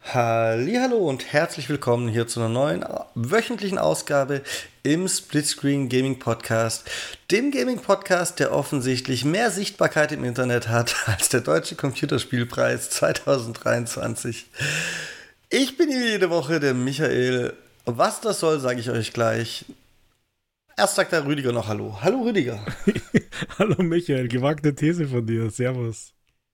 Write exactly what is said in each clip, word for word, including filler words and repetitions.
Hallihallo und herzlich willkommen hier zu einer neuen wöchentlichen Ausgabe im Splitscreen Gaming Podcast, dem Gaming Podcast, der offensichtlich mehr Sichtbarkeit im Internet hat als der Deutsche Computerspielpreis zwanzig dreiundzwanzig. Ich bin hier jede Woche der Michael. Was das soll, sage ich euch gleich. Erst sagt der Rüdiger noch Hallo. Hallo Rüdiger. Hallo Michael, gewagte These von dir. Servus.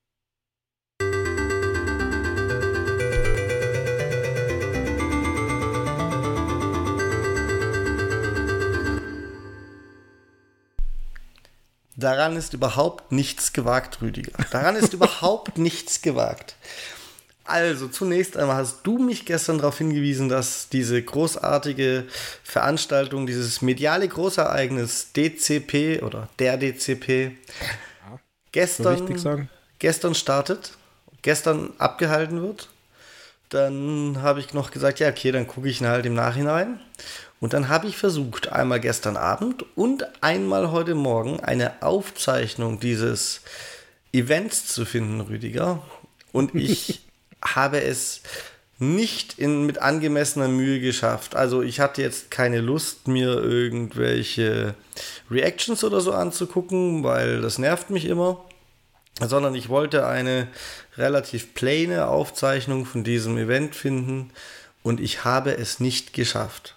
Daran ist überhaupt nichts gewagt, Rüdiger. Daran ist überhaupt nichts gewagt. Also, zunächst einmal hast du mich gestern darauf hingewiesen, dass diese großartige Veranstaltung, dieses mediale Großereignis D C P oder der D C P Ja, gestern, gestern startet, gestern abgehalten wird. Dann habe ich noch gesagt, ja okay, dann gucke ich ihn halt im Nachhinein. Und dann habe ich versucht, einmal gestern Abend und einmal heute Morgen eine Aufzeichnung dieses Events zu finden, Rüdiger. Und ich habe es nicht in, mit angemessener Mühe geschafft. Also ich hatte jetzt keine Lust, mir irgendwelche Reactions oder so anzugucken, weil das nervt mich immer. Sondern ich wollte eine relativ plane Aufzeichnung von diesem Event finden und ich habe es nicht geschafft.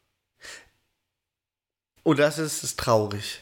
Und das ist, ist traurig.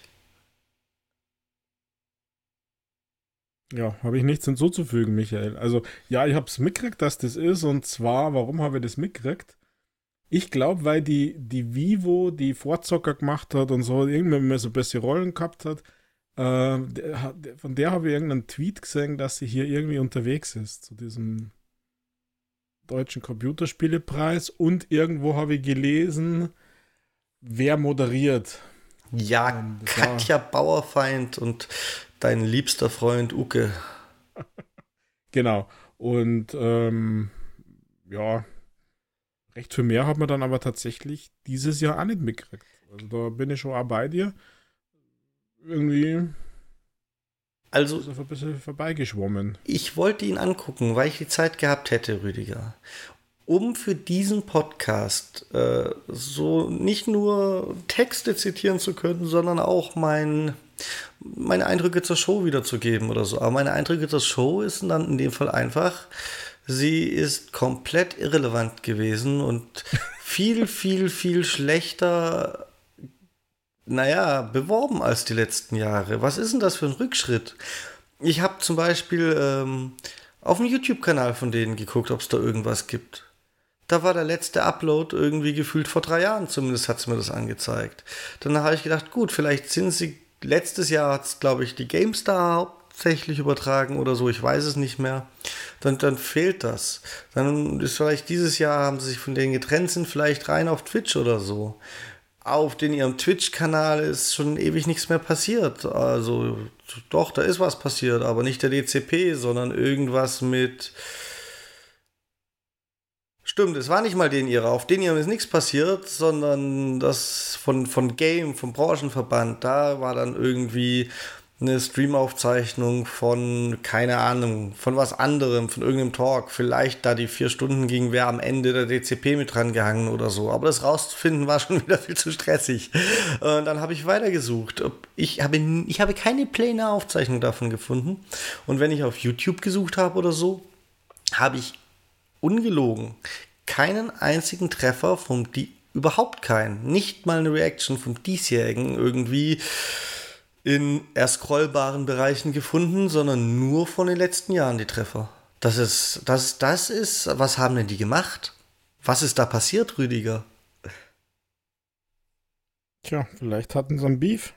Ja, habe ich nichts hinzuzufügen, Michael. Also, ja, ich habe es mitgekriegt, dass das ist. Und zwar, warum habe ich das mitgekriegt? Ich glaube, weil die, die Vivo die Vorzocker gemacht hat und so, irgendwann mal so ein bisschen Rollen gehabt hat. Äh, der, von der habe ich irgendeinen Tweet gesehen, dass sie hier irgendwie unterwegs ist, zu diesem deutschen Computerspielepreis. Und irgendwo habe ich gelesen, wer moderiert. Ja, Ähm, das Katja Bauerfeind und dein liebster Freund Uke. Genau. Und ähm, ja, recht viel mehr hat man dann aber tatsächlich dieses Jahr auch nicht mitgekriegt. Also da bin ich schon auch bei dir. Irgendwie Also, ist er ein bisschen vorbeigeschwommen. ich wollte ihn angucken, weil ich die Zeit gehabt hätte, Rüdiger. Um für diesen Podcast äh, so nicht nur Texte zitieren zu können, sondern auch mein, meine Eindrücke zur Show wiederzugeben oder so. Aber meine Eindrücke zur Show ist dann in dem Fall einfach, sie ist komplett irrelevant gewesen und viel, viel, viel schlechter, naja, beworben als die letzten Jahre. Was ist denn das für ein Rückschritt? Ich habe zum Beispiel ähm, auf dem YouTube-Kanal von denen geguckt, ob es da irgendwas gibt. Da war der letzte Upload irgendwie gefühlt vor drei Jahren, zumindest hat es mir das angezeigt. Dann habe ich gedacht, gut, vielleicht sind sie, letztes Jahr hat es, glaube ich, die GameStar hauptsächlich übertragen oder so, ich weiß es nicht mehr. Dann, dann fehlt das. Dann ist vielleicht dieses Jahr, haben sie sich von denen getrennt, sind vielleicht rein auf Twitch oder so. Auf den ihrem Twitch-Kanal ist schon ewig nichts mehr passiert. Also doch, da ist was passiert, aber nicht der D C P, sondern irgendwas mit... Stimmt, es war nicht mal den ihrer. Auf den ihrem ist nichts passiert, sondern das von, von Game, vom Branchenverband. Da war dann irgendwie eine Streamaufzeichnung von, keine Ahnung, von was anderem, von irgendeinem Talk. Vielleicht da die vier Stunden ging, wäre am Ende der D C P mit dran gehangen oder so. Aber das rauszufinden war schon wieder viel zu stressig. Und dann habe ich weitergesucht. Ich habe, ich habe keine plane Aufzeichnung davon gefunden. Und wenn ich auf YouTube gesucht habe oder so, habe ich ungelogen keinen einzigen Treffer vom, die überhaupt keinen, nicht mal eine Reaction vom diesjährigen irgendwie in erscrollbaren Bereichen gefunden, sondern nur von den letzten Jahren die Treffer. Das ist, das, das ist, was haben denn die gemacht? Was ist da passiert, Rüdiger? Tja, vielleicht hatten sie ein Beef.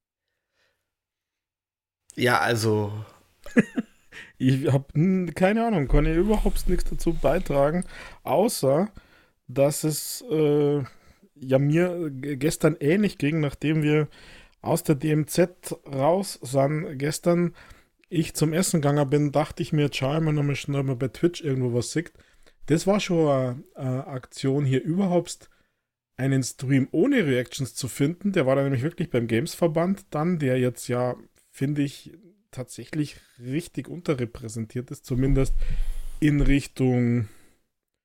Ja, also... Ich habe keine Ahnung, kann ich überhaupt nichts dazu beitragen, außer dass es äh, ja mir gestern ähnlich ging, nachdem wir aus der D M Z raus sind. Gestern ich zum Essen gegangen bin, dachte ich mir, schau mal nochmal schnell mal bei Twitch irgendwo was sieht. Das war schon eine, eine Aktion, hier überhaupt einen Stream ohne Reactions zu finden. Der war dann nämlich wirklich beim Games-Verband dann, der jetzt ja, finde ich, tatsächlich richtig unterrepräsentiert ist, zumindest in Richtung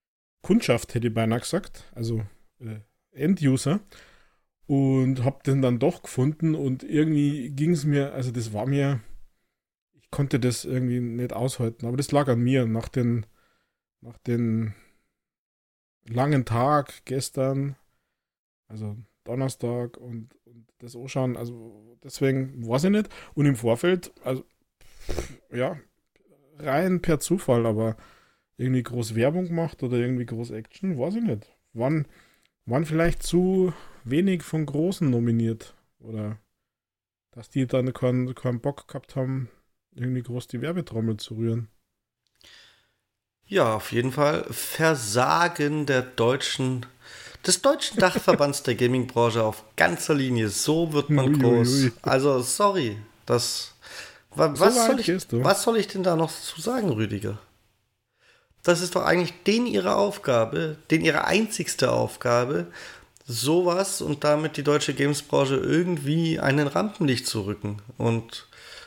Kundschaft, hätte ich beinahe gesagt, also äh, End-User, und habe den dann doch gefunden und irgendwie ging es mir, also das war mir, ich konnte das irgendwie nicht aushalten, aber das lag an mir, nach den, nach den langen Tag gestern, also Donnerstag und, und das anschauen, also deswegen weiß ich nicht, und im Vorfeld, also ja, rein per Zufall, aber irgendwie groß Werbung gemacht oder irgendwie groß Action, weiß ich nicht. Waren, waren vielleicht zu wenig von Großen nominiert oder dass die dann keinen, keinen Bock gehabt haben, irgendwie groß die Werbetrommel zu rühren. Ja, auf jeden Fall Versagen der deutschen, des deutschen Dachverbands der Gaming-Branche auf ganzer Linie. So wird man groß. Uiuiui. Also, sorry, das. wa- So Was soll weit ich, gehst du. was soll ich denn da noch zu sagen, Rüdiger? Das ist doch eigentlich denen ihre Aufgabe, denen ihre einzigste Aufgabe, sowas und damit die deutsche Games-Branche irgendwie einen Rampenlicht zu rücken. Und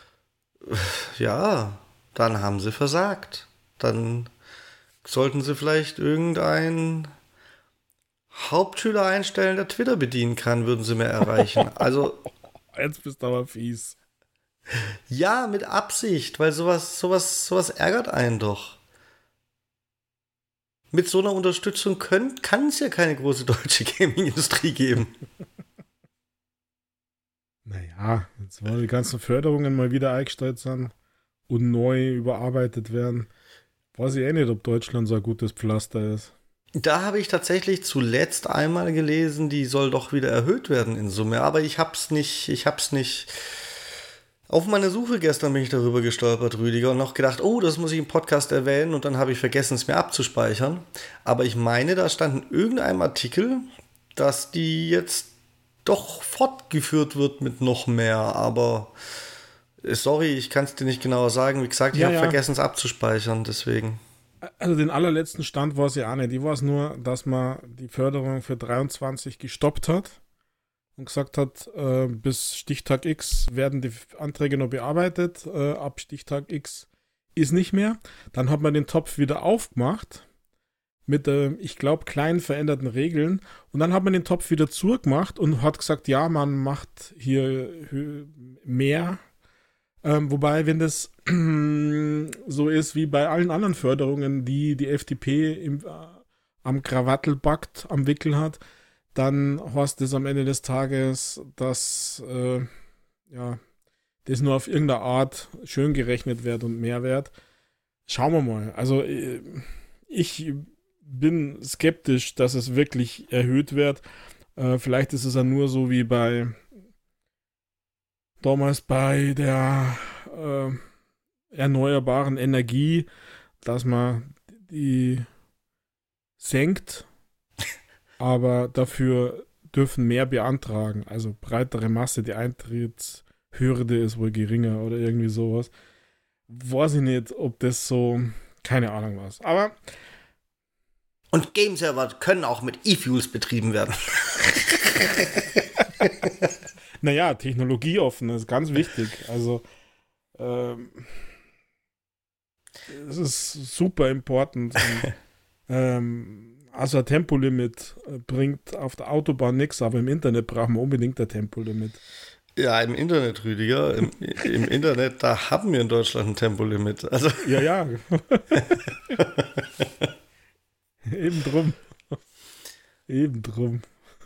ja, dann haben sie versagt. Dann sollten sie vielleicht irgendeinen Hauptschüler einstellen, der Twitter bedienen kann, würden sie mehr erreichen. Also Jetzt bist du aber fies. ja, mit Absicht, weil sowas, sowas, sowas ärgert einen doch. Mit so einer Unterstützung kann es ja keine große deutsche Gaming-Industrie geben. Naja, jetzt wollen die ganzen Förderungen mal wieder eingestellt sind und neu überarbeitet werden. Weiß ich eh nicht, ob Deutschland so ein gutes Pflaster ist. Da habe ich tatsächlich zuletzt einmal gelesen, die soll doch wieder erhöht werden in Summe. Aber ich hab's nicht, ich hab's nicht. Auf meiner Suche gestern bin ich darüber gestolpert, Rüdiger, und noch gedacht, oh, das muss ich im Podcast erwähnen, und dann habe ich vergessen, es mir abzuspeichern. Aber ich meine, da stand in irgendeinem Artikel, dass die jetzt doch fortgeführt wird mit noch mehr. Aber äh, sorry, ich kann es dir nicht genauer sagen. Wie gesagt, ich Ja, habe ja. vergessen, es abzuspeichern, deswegen. Also den allerletzten Stand war es ja auch nicht. Ich weiß nur, dass man die Förderung für dreiundzwanzig gestoppt hat und gesagt hat, äh, bis Stichtag X werden die Anträge noch bearbeitet. Äh, ab Stichtag X ist nicht mehr. Dann hat man den Topf wieder aufgemacht mit, äh, ich glaube, kleinen veränderten Regeln. Und dann hat man den Topf wieder zugemacht und hat gesagt, ja, man macht hier hö- mehr. Ähm, wobei, wenn das so ist wie bei allen anderen Förderungen, die die F D P im, äh, am Krawattelpakt am Wickel hat, dann heißt es am Ende des Tages, dass äh, ja, das nur auf irgendeine Art schön gerechnet wird und Mehrwert. Schauen wir mal. Also äh, ich bin skeptisch, dass es wirklich erhöht wird. Äh, vielleicht ist es ja nur so wie bei damals bei der äh, erneuerbaren Energie, dass man die senkt, aber dafür dürfen mehr beantragen. Also breitere Masse, die Eintrittshürde ist wohl geringer oder irgendwie sowas. Weiß ich nicht, ob das so, keine Ahnung was. Aber Und Game-Server können auch mit E-Fuels betrieben werden. naja, technologieoffen ist ganz wichtig. Also ähm, es ist super important. Und, ähm, also ein Tempolimit äh, bringt auf der Autobahn nichts, aber im Internet brauchen wir unbedingt ein Tempolimit. Ja, im Internet, Rüdiger. Im, im Internet, da haben wir in Deutschland ein Tempolimit. Also Ja, ja. Eben drum. Eben drum.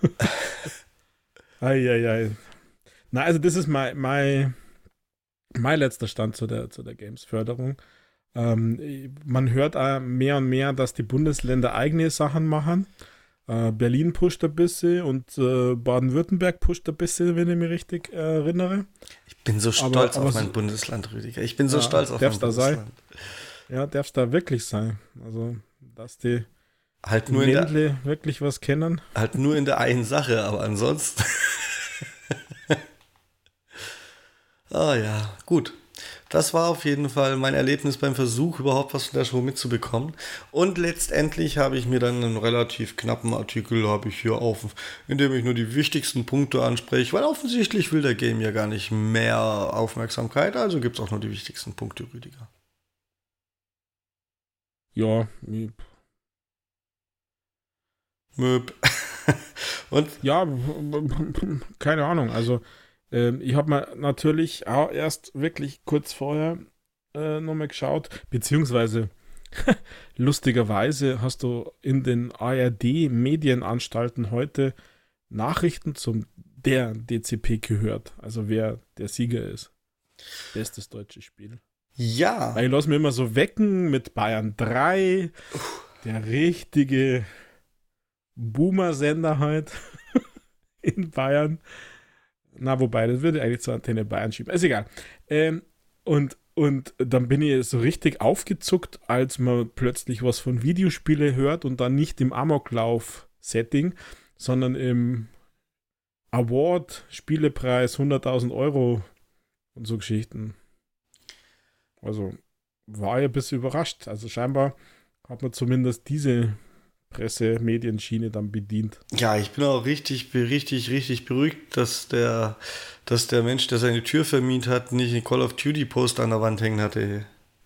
Eieiei. Na, also das ist mein, mein, mein letzter Stand zu der, zu der Games-Förderung. Ähm, man hört äh, mehr und mehr, dass die Bundesländer eigene Sachen machen. Äh, Berlin pusht ein bisschen und äh, Baden-Württemberg pusht ein bisschen, wenn ich mich richtig äh, erinnere. ich bin so stolz Aber- auf aber mein so- Bundesland, Rüdiger. Ich bin so Ja, stolz auf mein darf's da sein? Bundesland. Ja, darf es da wirklich sein. Also, dass die Halt nur, in der, Ländle wirklich was kennen. halt nur in der einen Sache, aber ansonsten. Ah ja, gut. Das war auf jeden Fall mein Erlebnis beim Versuch, überhaupt was von der Show mitzubekommen. Und letztendlich habe ich mir dann einen relativ knappen Artikel habe ich hier auf, in dem ich nur die wichtigsten Punkte anspreche, weil offensichtlich will der Game ja gar nicht mehr Aufmerksamkeit, also gibt es auch nur die wichtigsten Punkte, Rüdiger. Ja, ich- Möb. Und Ja, keine Ahnung. Also, ähm, ich habe mal natürlich auch erst wirklich kurz vorher äh, nochmal geschaut, beziehungsweise lustigerweise hast du in den A R D-Medienanstalten heute Nachrichten zum der D C P gehört, also wer der Sieger ist. Bestes deutsches Spiel. ja, Weil ich lasse mir immer so wecken mit Bayern drei, der richtige Boomer-Sender halt in Bayern. Na, wobei, das würde eigentlich zur Antenne Bayern schieben. Ist egal. Ähm, und, und dann bin ich so richtig aufgezuckt, als man plötzlich was von Videospiele hört und dann nicht im Amoklauf-Setting, sondern im Award, Spielepreis, hunderttausend Euro und so Geschichten. Also war ich ein bisschen überrascht. Also scheinbar hat man zumindest diese Presse-Medienschiene dann bedient. ja, ich bin auch richtig, richtig, richtig beruhigt, dass der, dass der Mensch, der seine Tür vermietet hat, nicht einen Call of Duty Poster an der Wand hängen hatte.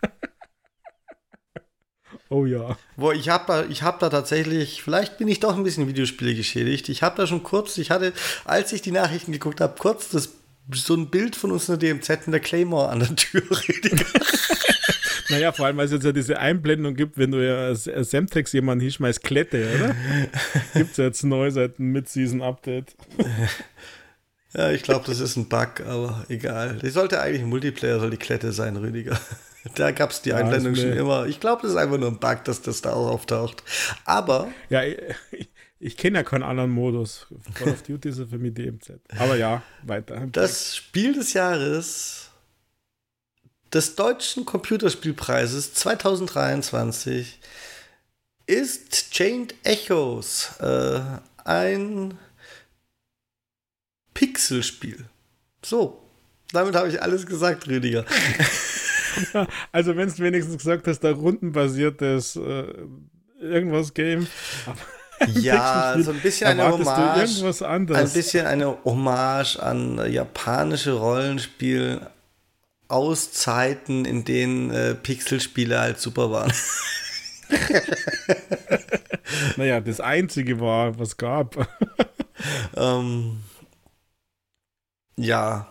Oh ja. Boah, ich habe da, ich hab da tatsächlich, vielleicht bin ich doch ein bisschen Videospiele geschädigt. Ich habe da schon kurz, ich hatte, als ich die Nachrichten geguckt habe, kurz das, so ein Bild von uns in der D M Z mit der Claymore an der Tür. Naja, vor allem, weil es jetzt ja diese Einblendung gibt, wenn du ja als Semtex jemanden hinschmeißt, Klette, oder? Gibt es ja jetzt neu seit dem Mid-Season-Update. Ja, ich glaube, das ist ein Bug, aber egal. Die sollte eigentlich ein Multiplayer, soll die Klette sein, Rüdiger. Da gab es die Ja, Einblendung ist schon mir- immer. Ich glaube, das ist einfach nur ein Bug, dass das da auch auftaucht. Aber Ja, ich, ich kenne ja keinen anderen Modus. Call of Duty ist ja für mich D M Z. Aber ja, weiter. das Spiel des Jahres des Deutschen Computerspielpreises zwanzig dreiundzwanzig ist Chained Echoes, äh, ein Pixelspiel. So, damit habe ich alles gesagt, Rüdiger. Also wenn du wenigstens gesagt hast, da rundenbasiertes äh, irgendwas Game. Ja, Pixelspiel, so ein bisschen eine erwartest du Hommage. irgendwas anderes? Ein bisschen eine Hommage an äh, japanische Rollenspiel aus Zeiten, in denen äh, Pixelspiele halt super waren. Naja, das einzige war, was gab. ähm, ja.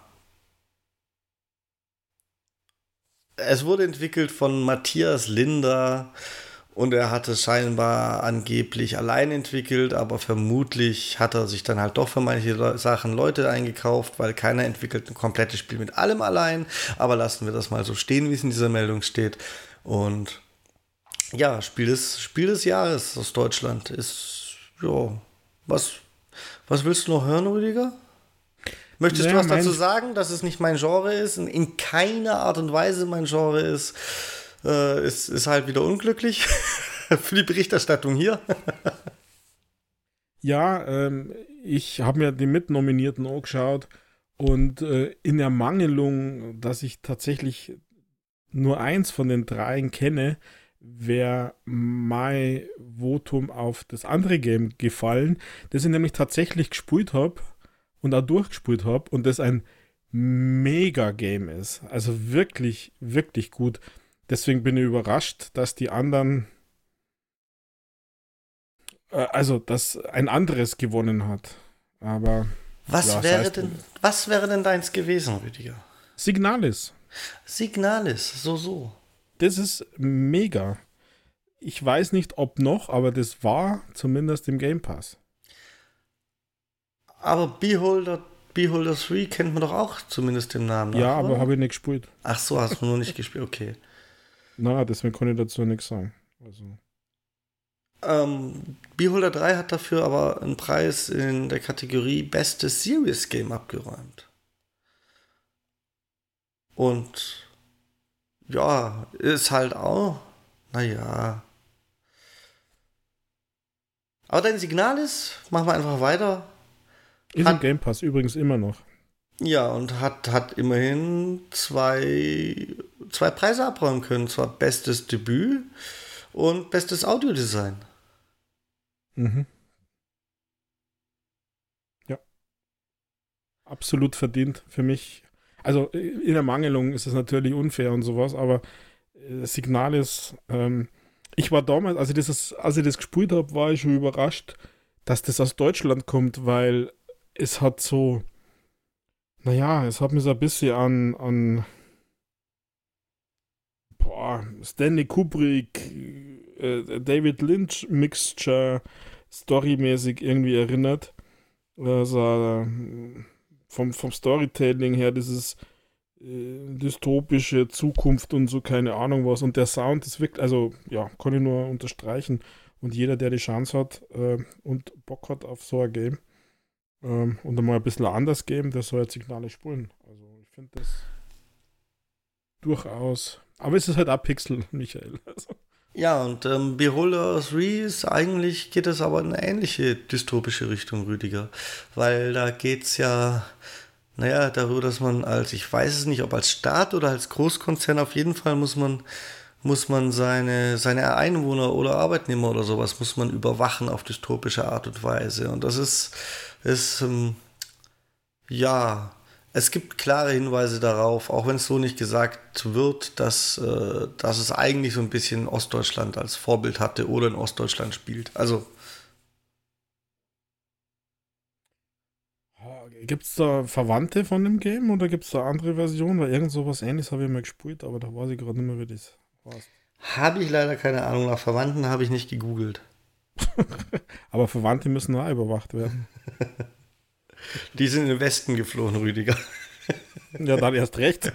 Es wurde entwickelt von Matthias Linder und er hat es scheinbar angeblich allein entwickelt, aber vermutlich hat er sich dann halt doch für manche Le- Sachen Leute eingekauft, weil keiner entwickelt ein komplettes Spiel mit allem allein. Aber lassen wir das mal so stehen, wie es in dieser Meldung steht. Und ja, Spiel des, Spiel des Jahres aus Deutschland ist, ja, was, was willst du noch hören, Rüdiger? Möchtest Naja, du was mein- dazu sagen, dass es nicht mein Genre ist, und in keiner Art und Weise mein Genre ist? Äh, ist, ist halt wieder unglücklich für die Berichterstattung hier. Ja, ähm, ich habe mir die Mitnominierten angeschaut und äh, in Ermangelung, dass ich tatsächlich nur eins von den dreien kenne, wäre mein Votum auf das andere Game gefallen, das ich nämlich tatsächlich gespielt habe und auch durchgespielt habe und das ein Mega-Game ist. Also wirklich, wirklich gut. Deswegen bin ich überrascht, dass die anderen, äh, also dass ein anderes gewonnen hat. Aber Was, Ja, wäre das heißt- denn, was wäre denn deins gewesen, Rüdiger? Signalis, Signalis, so, so. das ist mega. Ich weiß nicht, ob noch, aber das war zumindest im Game Pass. Aber Beholder, Beholder drei kennt man doch auch zumindest den Namen. Ja, nach, aber oder? habe ich nicht gespielt. Ach so, hast du nur nicht gespielt, okay. Na, deswegen kann ich dazu nichts sagen. Also, Ähm, Beholder drei hat dafür aber einen Preis in der Kategorie Bestes Serious Game abgeräumt. Und ja, ist halt auch, naja. Aber dein Signal ist, machen wir einfach weiter. ist Hat- im Game Pass übrigens immer noch. Ja, und hat, hat immerhin zwei, zwei Preise abräumen können. Zwar Bestes Debüt und Bestes Audiodesign. Mhm. Ja. Absolut verdient für mich. Also in Ermangelung ist es natürlich unfair und sowas, aber äh, Signal ist, ähm, ich war damals, als ich das, als ich das gespielt habe, war ich schon überrascht, dass das aus Deutschland kommt, weil es hat so, naja, es hat mir so ein bisschen an, an boah, Stanley Kubrick, äh, David Lynch Mixture storymäßig irgendwie erinnert. Also äh, vom, vom Storytelling her, dieses äh, dystopische Zukunft und so, keine Ahnung was. Und der Sound ist wirklich, also ja, kann ich nur unterstreichen. Und jeder, der die Chance hat äh, und Bock hat auf so ein Game ähm, und einmal ein bisschen anders Game, der soll jetzt Signale spulen. Also ich finde das durchaus. Aber es ist halt auch Pixel, Michael. Also. Ja, und ähm, Beholder drei ist eigentlich, geht es aber in eine ähnliche dystopische Richtung, Rüdiger. Weil da geht es ja, naja, darüber, dass man als, ich weiß es nicht, ob als Staat oder als Großkonzern, auf jeden Fall muss man, muss man seine, seine Einwohner oder Arbeitnehmer oder sowas, muss man überwachen auf dystopische Art und Weise. Und das ist, ist ähm, ja, es gibt klare Hinweise darauf, auch wenn es so nicht gesagt wird, dass, äh, dass es eigentlich so ein bisschen Ostdeutschland als Vorbild hatte oder in Ostdeutschland spielt. Also, Gibt es da Verwandte von dem Game oder gibt es da andere Versionen? Weil irgend sowas ähnliches habe ich mal gespielt, aber da weiß ich gerade nicht mehr, wie das heißt. habe ich leider keine Ahnung. Nach Verwandten habe ich nicht gegoogelt. Aber Verwandte müssen auch überwacht werden. Die sind in den Westen geflohen, Rüdiger. Ja, dann erst recht.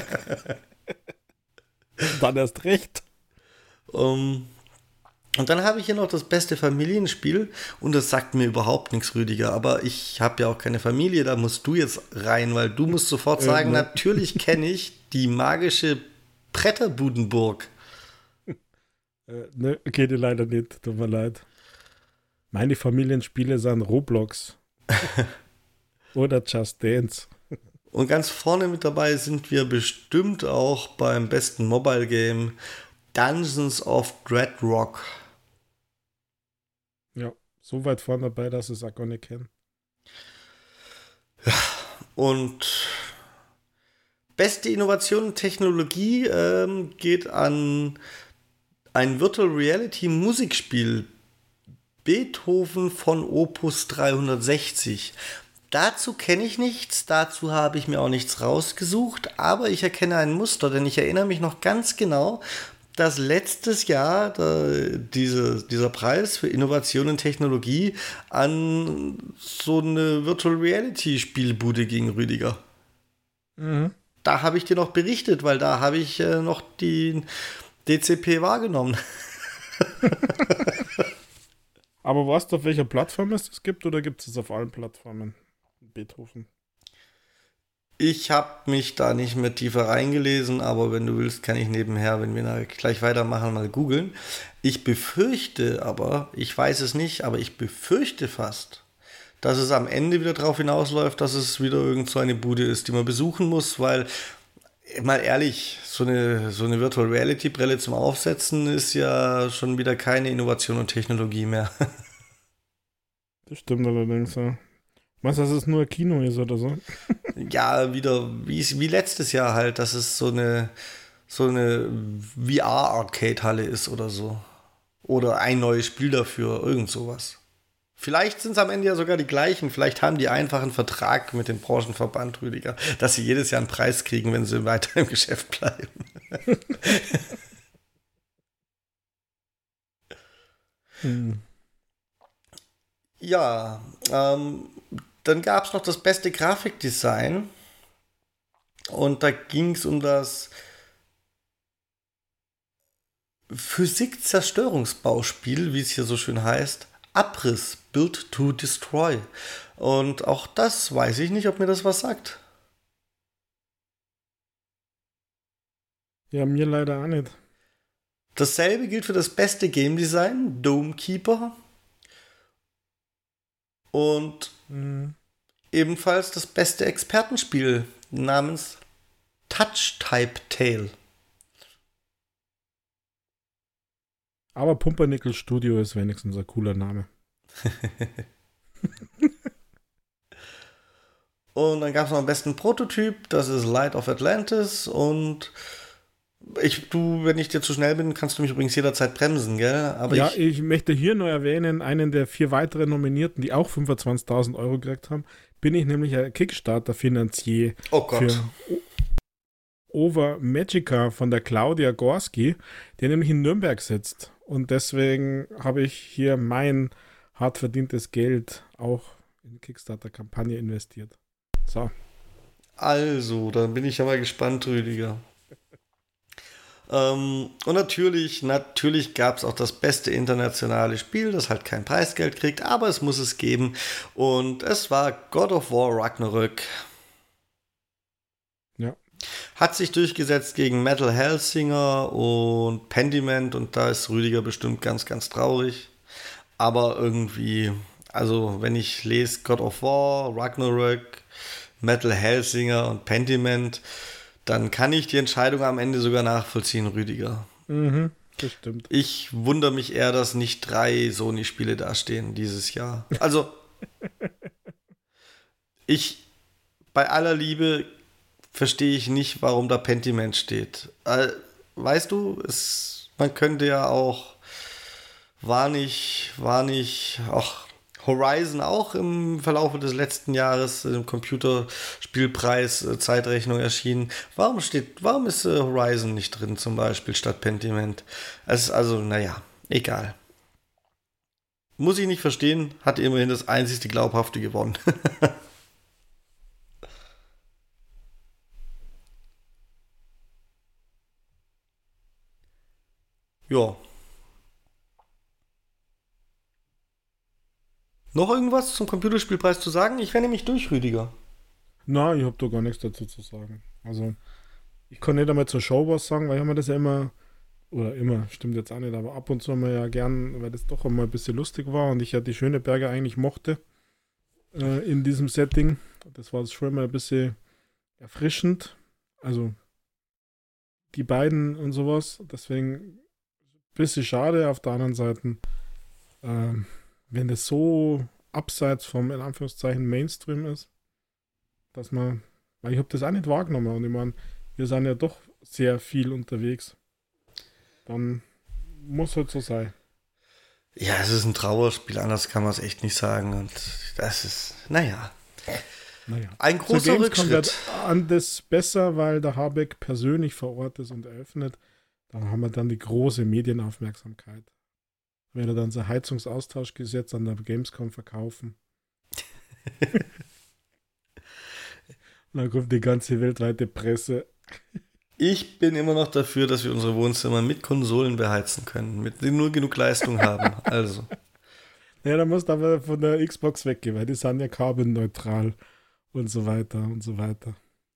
Dann erst recht. Um, und dann habe ich hier noch das beste Familienspiel und das sagt mir überhaupt nichts, Rüdiger. Aber ich habe ja auch keine Familie, da musst du jetzt rein, weil du musst sofort sagen, äh, ne. Natürlich kenne ich die magische Bretterbudenburg. Äh, ne, geht dir leider nicht, tut mir leid. Meine Familienspiele sind Roblox. Oder Just Dance. Und ganz vorne mit dabei sind wir bestimmt auch beim besten Mobile Game Dungeons of Dreadrock. Ja, so weit vorne dabei, dass ich es auch gar nicht kenne. Ja, und beste Innovation und Technologie ähm, geht an ein Virtual Reality Musikspiel Beethoven von Opus dreihundertsechzig. Dazu kenne ich nichts, dazu habe ich mir auch nichts rausgesucht, aber ich erkenne ein Muster, denn ich erinnere mich noch ganz genau, dass letztes Jahr da, diese, dieser Preis für Innovation und Technologie an so eine Virtual Reality Spielbude ging, Rüdiger. Mhm. Da habe ich dir noch berichtet, weil da habe ich äh, noch die D C P wahrgenommen. Aber weißt du, auf welcher Plattform es das gibt oder gibt es auf allen Plattformen? Beethoven. Ich habe mich da nicht mehr tiefer reingelesen, aber wenn du willst, kann ich nebenher, wenn wir gleich weitermachen, mal googeln. Ich befürchte aber, ich weiß es nicht, aber ich befürchte fast, dass es am Ende wieder darauf hinausläuft, dass es wieder irgend so eine Bude ist, die man besuchen muss, weil, mal ehrlich, so eine, so eine Virtual Reality Brille zum Aufsetzen ist ja schon wieder keine Innovation und Technologie mehr. Das stimmt allerdings, ja. Meinst du, dass es nur Kino ist oder so? Ja, wieder wie, wie letztes Jahr halt, dass es so eine, so eine V R-Arcade-Halle ist oder so. Oder ein neues Spiel dafür, irgend sowas. Vielleicht sind es am Ende ja sogar die gleichen. Vielleicht haben die einfach einen Vertrag mit dem Branchenverband, Rüdiger, dass sie jedes Jahr einen Preis kriegen, wenn sie weiter im Geschäft bleiben. hm. Ja, ähm, dann gab es noch das beste Grafikdesign und da ging es um das Physik-Zerstörungsbauspiel, wie es hier so schön heißt, Abriss, Build to Destroy. Und auch das weiß ich nicht, ob mir das was sagt. Ja, mir leider auch nicht. Dasselbe gilt für das beste Game Design, Domekeeper. Und mhm. ebenfalls das beste Expertenspiel namens Touch Type Tale. Aber Pumpernickel Studio ist wenigstens ein cooler Name. Und dann gab es noch den besten Prototyp, das ist Light of Atlantis. Und Ich, du, wenn ich dir zu schnell bin, kannst du mich übrigens jederzeit bremsen, gell? Aber Ja, ich, ich möchte hier nur erwähnen, einen der vier weiteren Nominierten, die auch fünfundzwanzigtausend Euro gekriegt haben, bin ich nämlich ein Kickstarter-Finanzier oh Gott. für Over Magica von der Claudia Gorski, der nämlich in Nürnberg sitzt. Und deswegen habe ich hier mein hart verdientes Geld auch in die Kickstarter-Kampagne investiert. So. Also, dann bin ich ja mal gespannt, Rüdiger. Ähm, und natürlich, natürlich gab es auch das beste internationale Spiel, das halt kein Preisgeld kriegt, aber es muss es geben. Und es war God of War Ragnarök. Ja. Hat sich durchgesetzt gegen Metal Hellsinger und Pentiment und da ist Rüdiger bestimmt ganz, ganz traurig. Aber irgendwie, also wenn ich lese God of War, Ragnarök, Metal Hellsinger und Pentiment, dann kann ich die Entscheidung am Ende sogar nachvollziehen, Rüdiger. Mhm, das stimmt. Ich wundere mich eher, dass nicht drei Sony-Spiele dastehen dieses Jahr. Also, ich, bei aller Liebe, verstehe ich nicht, warum da Pentiment steht. Äh, weißt du, es, man könnte ja auch, war nicht, war nicht, auch Horizon auch im Verlauf des letzten Jahres im Computerspielpreis äh, Zeitrechnung erschienen. Warum steht, warum ist äh, Horizon nicht drin zum Beispiel statt Pentiment? Es ist also, naja, egal. Muss ich nicht verstehen, hat immerhin das einzigste Glaubhafte gewonnen. Ja. Noch irgendwas zum Computerspielpreis zu sagen? Ich wäre nämlich durch, Rüdiger. Na, ich habe da gar nichts dazu zu sagen. Also, ich kann nicht einmal zur Show was sagen, weil ich habe mir das ja immer, oder immer, stimmt jetzt auch nicht, aber ab und zu haben wir ja gern, weil das doch einmal ein bisschen lustig war und ich ja die Schöneberger eigentlich mochte äh, in diesem Setting. Das war schon mal ein bisschen erfrischend. Also, die beiden und sowas. Deswegen ein bisschen schade. Auf der anderen Seite, ähm, wenn das so abseits vom, in Anführungszeichen, Mainstream ist, dass man, weil ich habe das auch nicht wahrgenommen und ich meine, wir sind ja doch sehr viel unterwegs. Dann muss halt so sein. Ja, es ist ein Trauerspiel, anders kann man es echt nicht sagen. Und das ist, naja, Naja. ein Zur großer Gamescom wird Rückschritt. anders besser, weil der Habeck persönlich vor Ort ist und eröffnet. Da haben wir dann die große Medienaufmerksamkeit. Wenn er dann sein Heizungsaustauschgesetz an der Gamescom verkaufen. Und dann kommt die ganze weltweite Presse. Ich bin immer noch dafür, dass wir unsere Wohnzimmer mit Konsolen beheizen können, mit denen nur genug Leistung haben. Also, Ja, da musst du aber von der Xbox weggehen, weil die sind ja carbonneutral und so weiter und so weiter.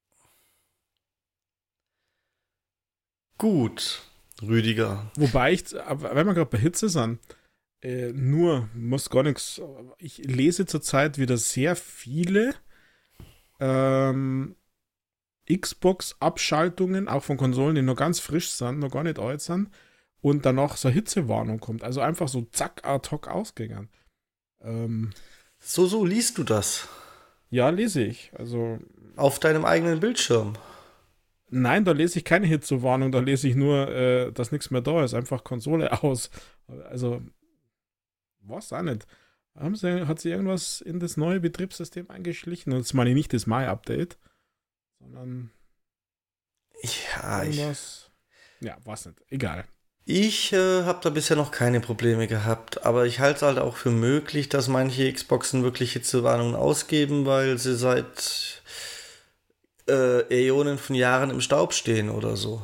gut, Rüdiger. Wobei ich, aber wenn wir gerade bei Hitze sind, äh, nur, muss gar nichts, ich lese zurzeit wieder sehr viele ähm, Xbox-Abschaltungen, auch von Konsolen, die noch ganz frisch sind, noch gar nicht alt sind, und danach so eine Hitzewarnung kommt. Also einfach so zack, ad hoc ausgegangen. Ähm, So, so liest du das. ja, lese ich. Also, Auf deinem eigenen Bildschirm. nein, da lese ich keine Hitzewarnung, da lese ich nur, äh, dass nichts mehr da ist. Einfach Konsole aus. Also, was auch nicht. Haben sie, hat sie irgendwas in das neue Betriebssystem eingeschlichen? Und das meine ich nicht das Mai-Update, sondern Ja, ich, irgendwas. Ja, was nicht. Egal. ich äh, habe da bisher noch keine Probleme gehabt, aber ich halte es halt auch für möglich, dass manche Xboxen wirklich Hitzewarnungen ausgeben, weil sie seit äh, Äonen von Jahren im Staub stehen oder so.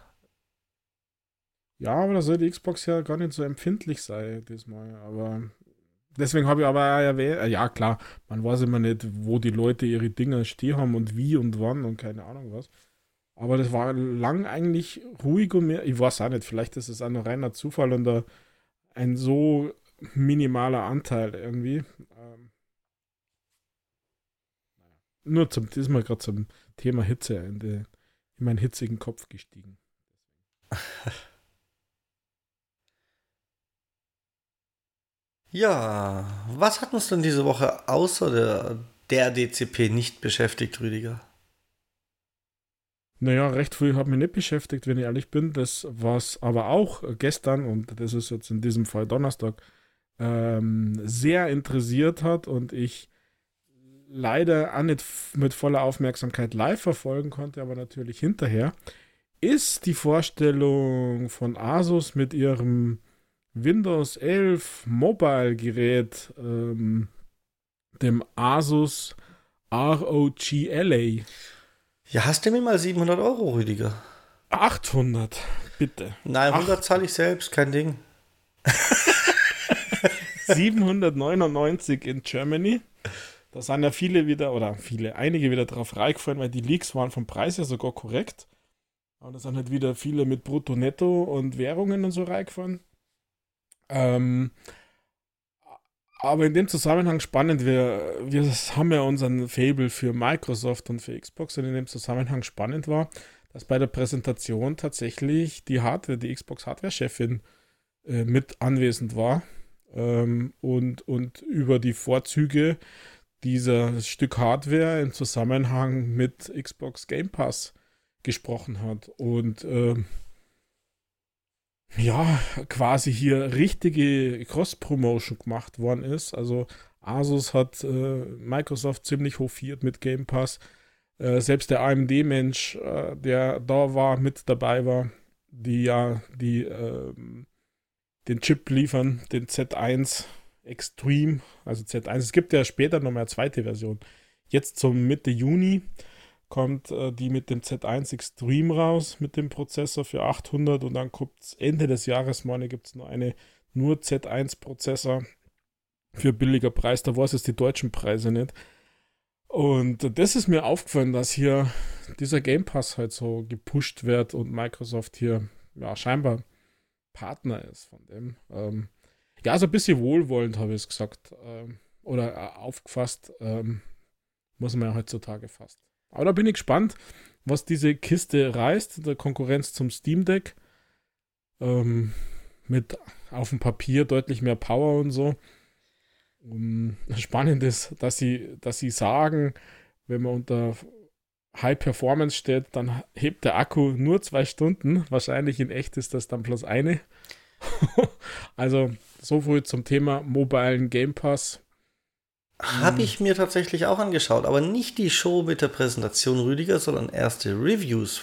Ja, aber da soll die Xbox ja gar nicht so empfindlich sein diesmal. Aber deswegen habe ich aber auch erwähnt, äh, ja klar, man weiß immer nicht, wo die Leute ihre Dinger stehen haben und wie und wann und keine Ahnung was. Aber das war lang eigentlich ruhig und mir, ich weiß auch nicht, vielleicht ist es auch noch reiner Zufall und da ein so minimaler Anteil irgendwie. Ähm, nur zum, das ist mal gerade zum Thema Hitze in, die, in meinen hitzigen Kopf gestiegen. Ja, was hat uns denn diese Woche außer der, der D C P nicht beschäftigt, Rüdiger? Naja, recht viel hat mich nicht beschäftigt, wenn ich ehrlich bin. Das, was aber auch gestern, und das ist jetzt in diesem Fall Donnerstag, ähm, sehr interessiert hat und ich leider auch nicht f- mit voller Aufmerksamkeit live verfolgen konnte, aber natürlich hinterher, ist die Vorstellung von Asus mit ihrem Windows elf Mobile-Gerät, ähm, dem Asus R O G L A. Ja, hast du mir mal siebenhundert Euro, Rüdiger? achthundert, bitte. Nein, hundert Acht, zahle ich selbst, kein Ding. siebenhundertneunundneunzig in Germany. Da sind ja viele wieder, oder viele, einige wieder drauf reingefallen, weil die Leaks waren vom Preis her sogar korrekt. Aber da sind halt wieder viele mit Brutto, Netto und Währungen und so reingefallen. Ähm, aber in dem Zusammenhang spannend, wir, wir haben ja unseren Fable für Microsoft und für Xbox und in dem Zusammenhang spannend war, dass bei der Präsentation tatsächlich die Hardware, die Xbox-Hardware-Chefin äh, mit anwesend war ähm, und, und über die Vorzüge dieser Stück Hardware im Zusammenhang mit Xbox Game Pass gesprochen hat. Und ähm, ja, quasi hier richtige Cross-Promotion gemacht worden ist. Also Asus hat äh, Microsoft ziemlich hofiert mit Game Pass. Äh, selbst der A M D-Mensch, äh, der da war, mit dabei war, die ja die, ähm, den Chip liefern, den Z eins Extreme, also Z eins. Es gibt ja später noch mal eine zweite Version. Jetzt zum Mitte Juni kommt äh, die mit dem Z eins Extreme raus, mit dem Prozessor für achthundert und dann kommt Ende des Jahres, meine, gibt es noch eine nur Z eins Prozessor für billiger Preis. Da weiß es die deutschen Preise nicht. Und das ist mir aufgefallen, dass hier dieser Game Pass halt so gepusht wird und Microsoft hier ja scheinbar Partner ist von dem. Ähm, ja, so ein bisschen wohlwollend habe ich es gesagt. Ähm, oder äh, aufgefasst. Ähm, muss man ja heutzutage fast. Aber da bin ich gespannt, was diese Kiste reißt, der Konkurrenz zum Steam Deck. Ähm, mit auf dem Papier deutlich mehr Power und so. Um, spannend ist, dass sie, dass sie sagen, wenn man unter High Performance steht, dann hebt der Akku nur zwei Stunden. Wahrscheinlich in echt ist das dann bloß eine. Also so viel zum Thema mobilen Game Pass. Habe ich mir tatsächlich auch angeschaut, aber nicht die Show mit der Präsentation, Rüdiger, sondern erste Reviews.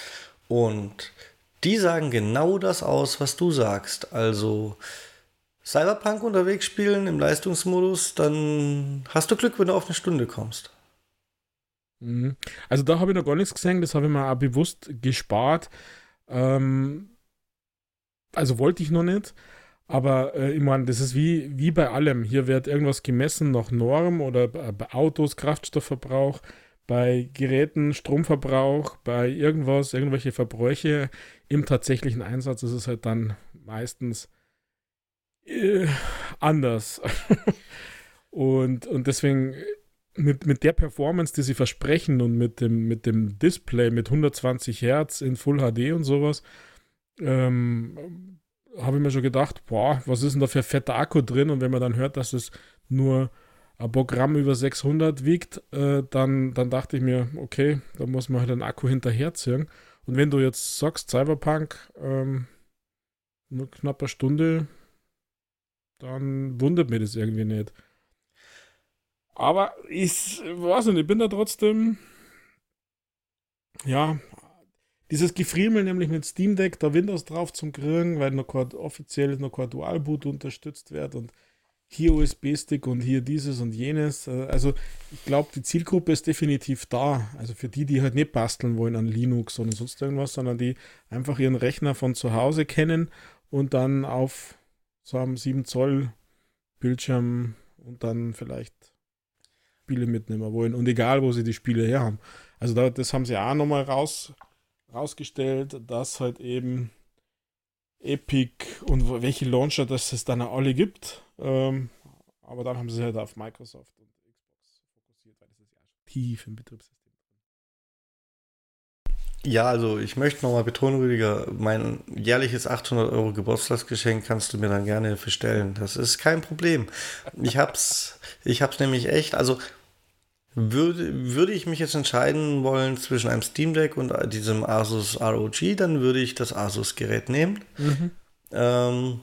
Und die sagen genau das aus, was du sagst. Also Cyberpunk unterwegs spielen im Leistungsmodus, dann hast du Glück, wenn du auf eine Stunde kommst. Mhm. Also da habe ich noch gar nichts gesehen, das habe ich mir auch bewusst gespart. Ähm, also wollte ich noch nicht. Aber äh, ich meine, das ist wie, wie bei allem. Hier wird irgendwas gemessen nach Norm oder bei bei Autos Kraftstoffverbrauch, bei Geräten Stromverbrauch, bei irgendwas, irgendwelche Verbräuche. Im tatsächlichen Einsatz ist es halt dann meistens äh, anders. Und, und deswegen mit, mit der Performance, die sie versprechen und mit dem, mit dem Display mit hundertzwanzig Hertz in Full H D und sowas, ähm, habe ich mir schon gedacht, boah, was ist denn da für ein fetter Akku drin? Und wenn man dann hört, dass es nur ein paar Gramm über sechshundert wiegt, äh, dann, dann dachte ich mir, okay, da muss man halt einen Akku hinterherziehen. Und wenn du jetzt sagst, Cyberpunk, ähm, nur knapp eine Stunde, dann wundert mich das irgendwie nicht. Aber ich weiß nicht, ich bin da trotzdem, ja, dieses Gefriemel nämlich mit Steam Deck, da Windows drauf zum Kriegen, weil noch kein, offiziell noch kein Dual-Boot unterstützt wird und hier U S B-Stick und hier dieses und jenes. Äh, Also ich glaube, die Zielgruppe ist definitiv da. Also für die, die halt nicht basteln wollen an Linux oder sonst irgendwas, sondern die einfach ihren Rechner von zu Hause kennen und dann auf so einem sieben Zoll Bildschirm und dann vielleicht Spiele mitnehmen wollen. Und egal, wo sie die Spiele her haben. Also da, das haben sie auch nochmal raus, rausgestellt, dass halt eben Epic und welche Launcher das es dann auch alle gibt. Ähm, aber dann haben sie halt auf Microsoft und Xbox fokussiert, weil das ist ja schon tief im Betriebssystem. Ja, also ich möchte nochmal betonen, Rüdiger, mein jährliches achthundert Euro Geburtstagsgeschenk kannst du mir dann gerne bestellen. Das ist kein Problem. Ich hab's, ich hab's nämlich echt, also würde, würde ich mich jetzt entscheiden wollen zwischen einem Steam Deck und diesem Asus R O G, dann würde ich das Asus-Gerät nehmen. Mhm. Ähm,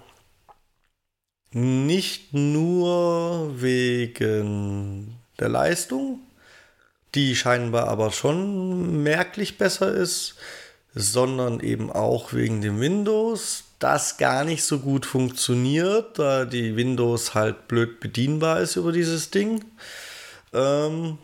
nicht nur wegen der Leistung, die scheinbar aber schon merklich besser ist, sondern eben auch wegen dem Windows, das gar nicht so gut funktioniert, da die Windows halt blöd bedienbar ist über dieses Ding. Ähm,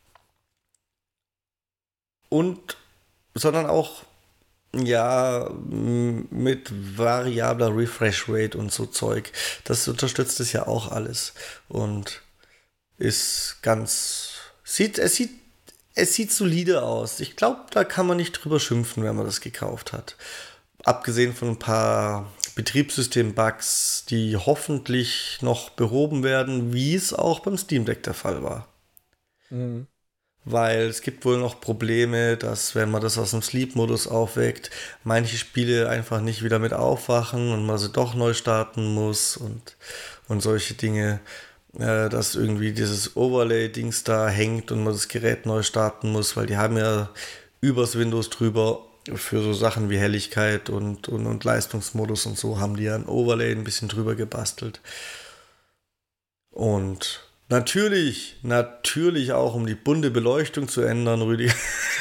und sondern auch ja m- mit variabler Refresh Rate und so Zeug. Das unterstützt es ja auch alles und ist ganz sieht es sieht es sieht solide aus. Ich glaube, da kann man nicht drüber schimpfen, wenn man das gekauft hat. Abgesehen von ein paar Betriebssystem-Bugs, die hoffentlich noch behoben werden, wie es auch beim Steam Deck der Fall war. Mhm. Weil es gibt wohl noch Probleme, dass wenn man das aus dem Sleep-Modus aufweckt, manche Spiele einfach nicht wieder mit aufwachen und man sie doch neu starten muss und, und solche Dinge, äh, dass irgendwie dieses Overlay-Dings da hängt und man das Gerät neu starten muss, weil die haben ja übers Windows drüber für so Sachen wie Helligkeit und, und, und Leistungsmodus und so haben die ja ein Overlay ein bisschen drüber gebastelt. Und natürlich, natürlich auch, um die bunte Beleuchtung zu ändern, Rüdiger.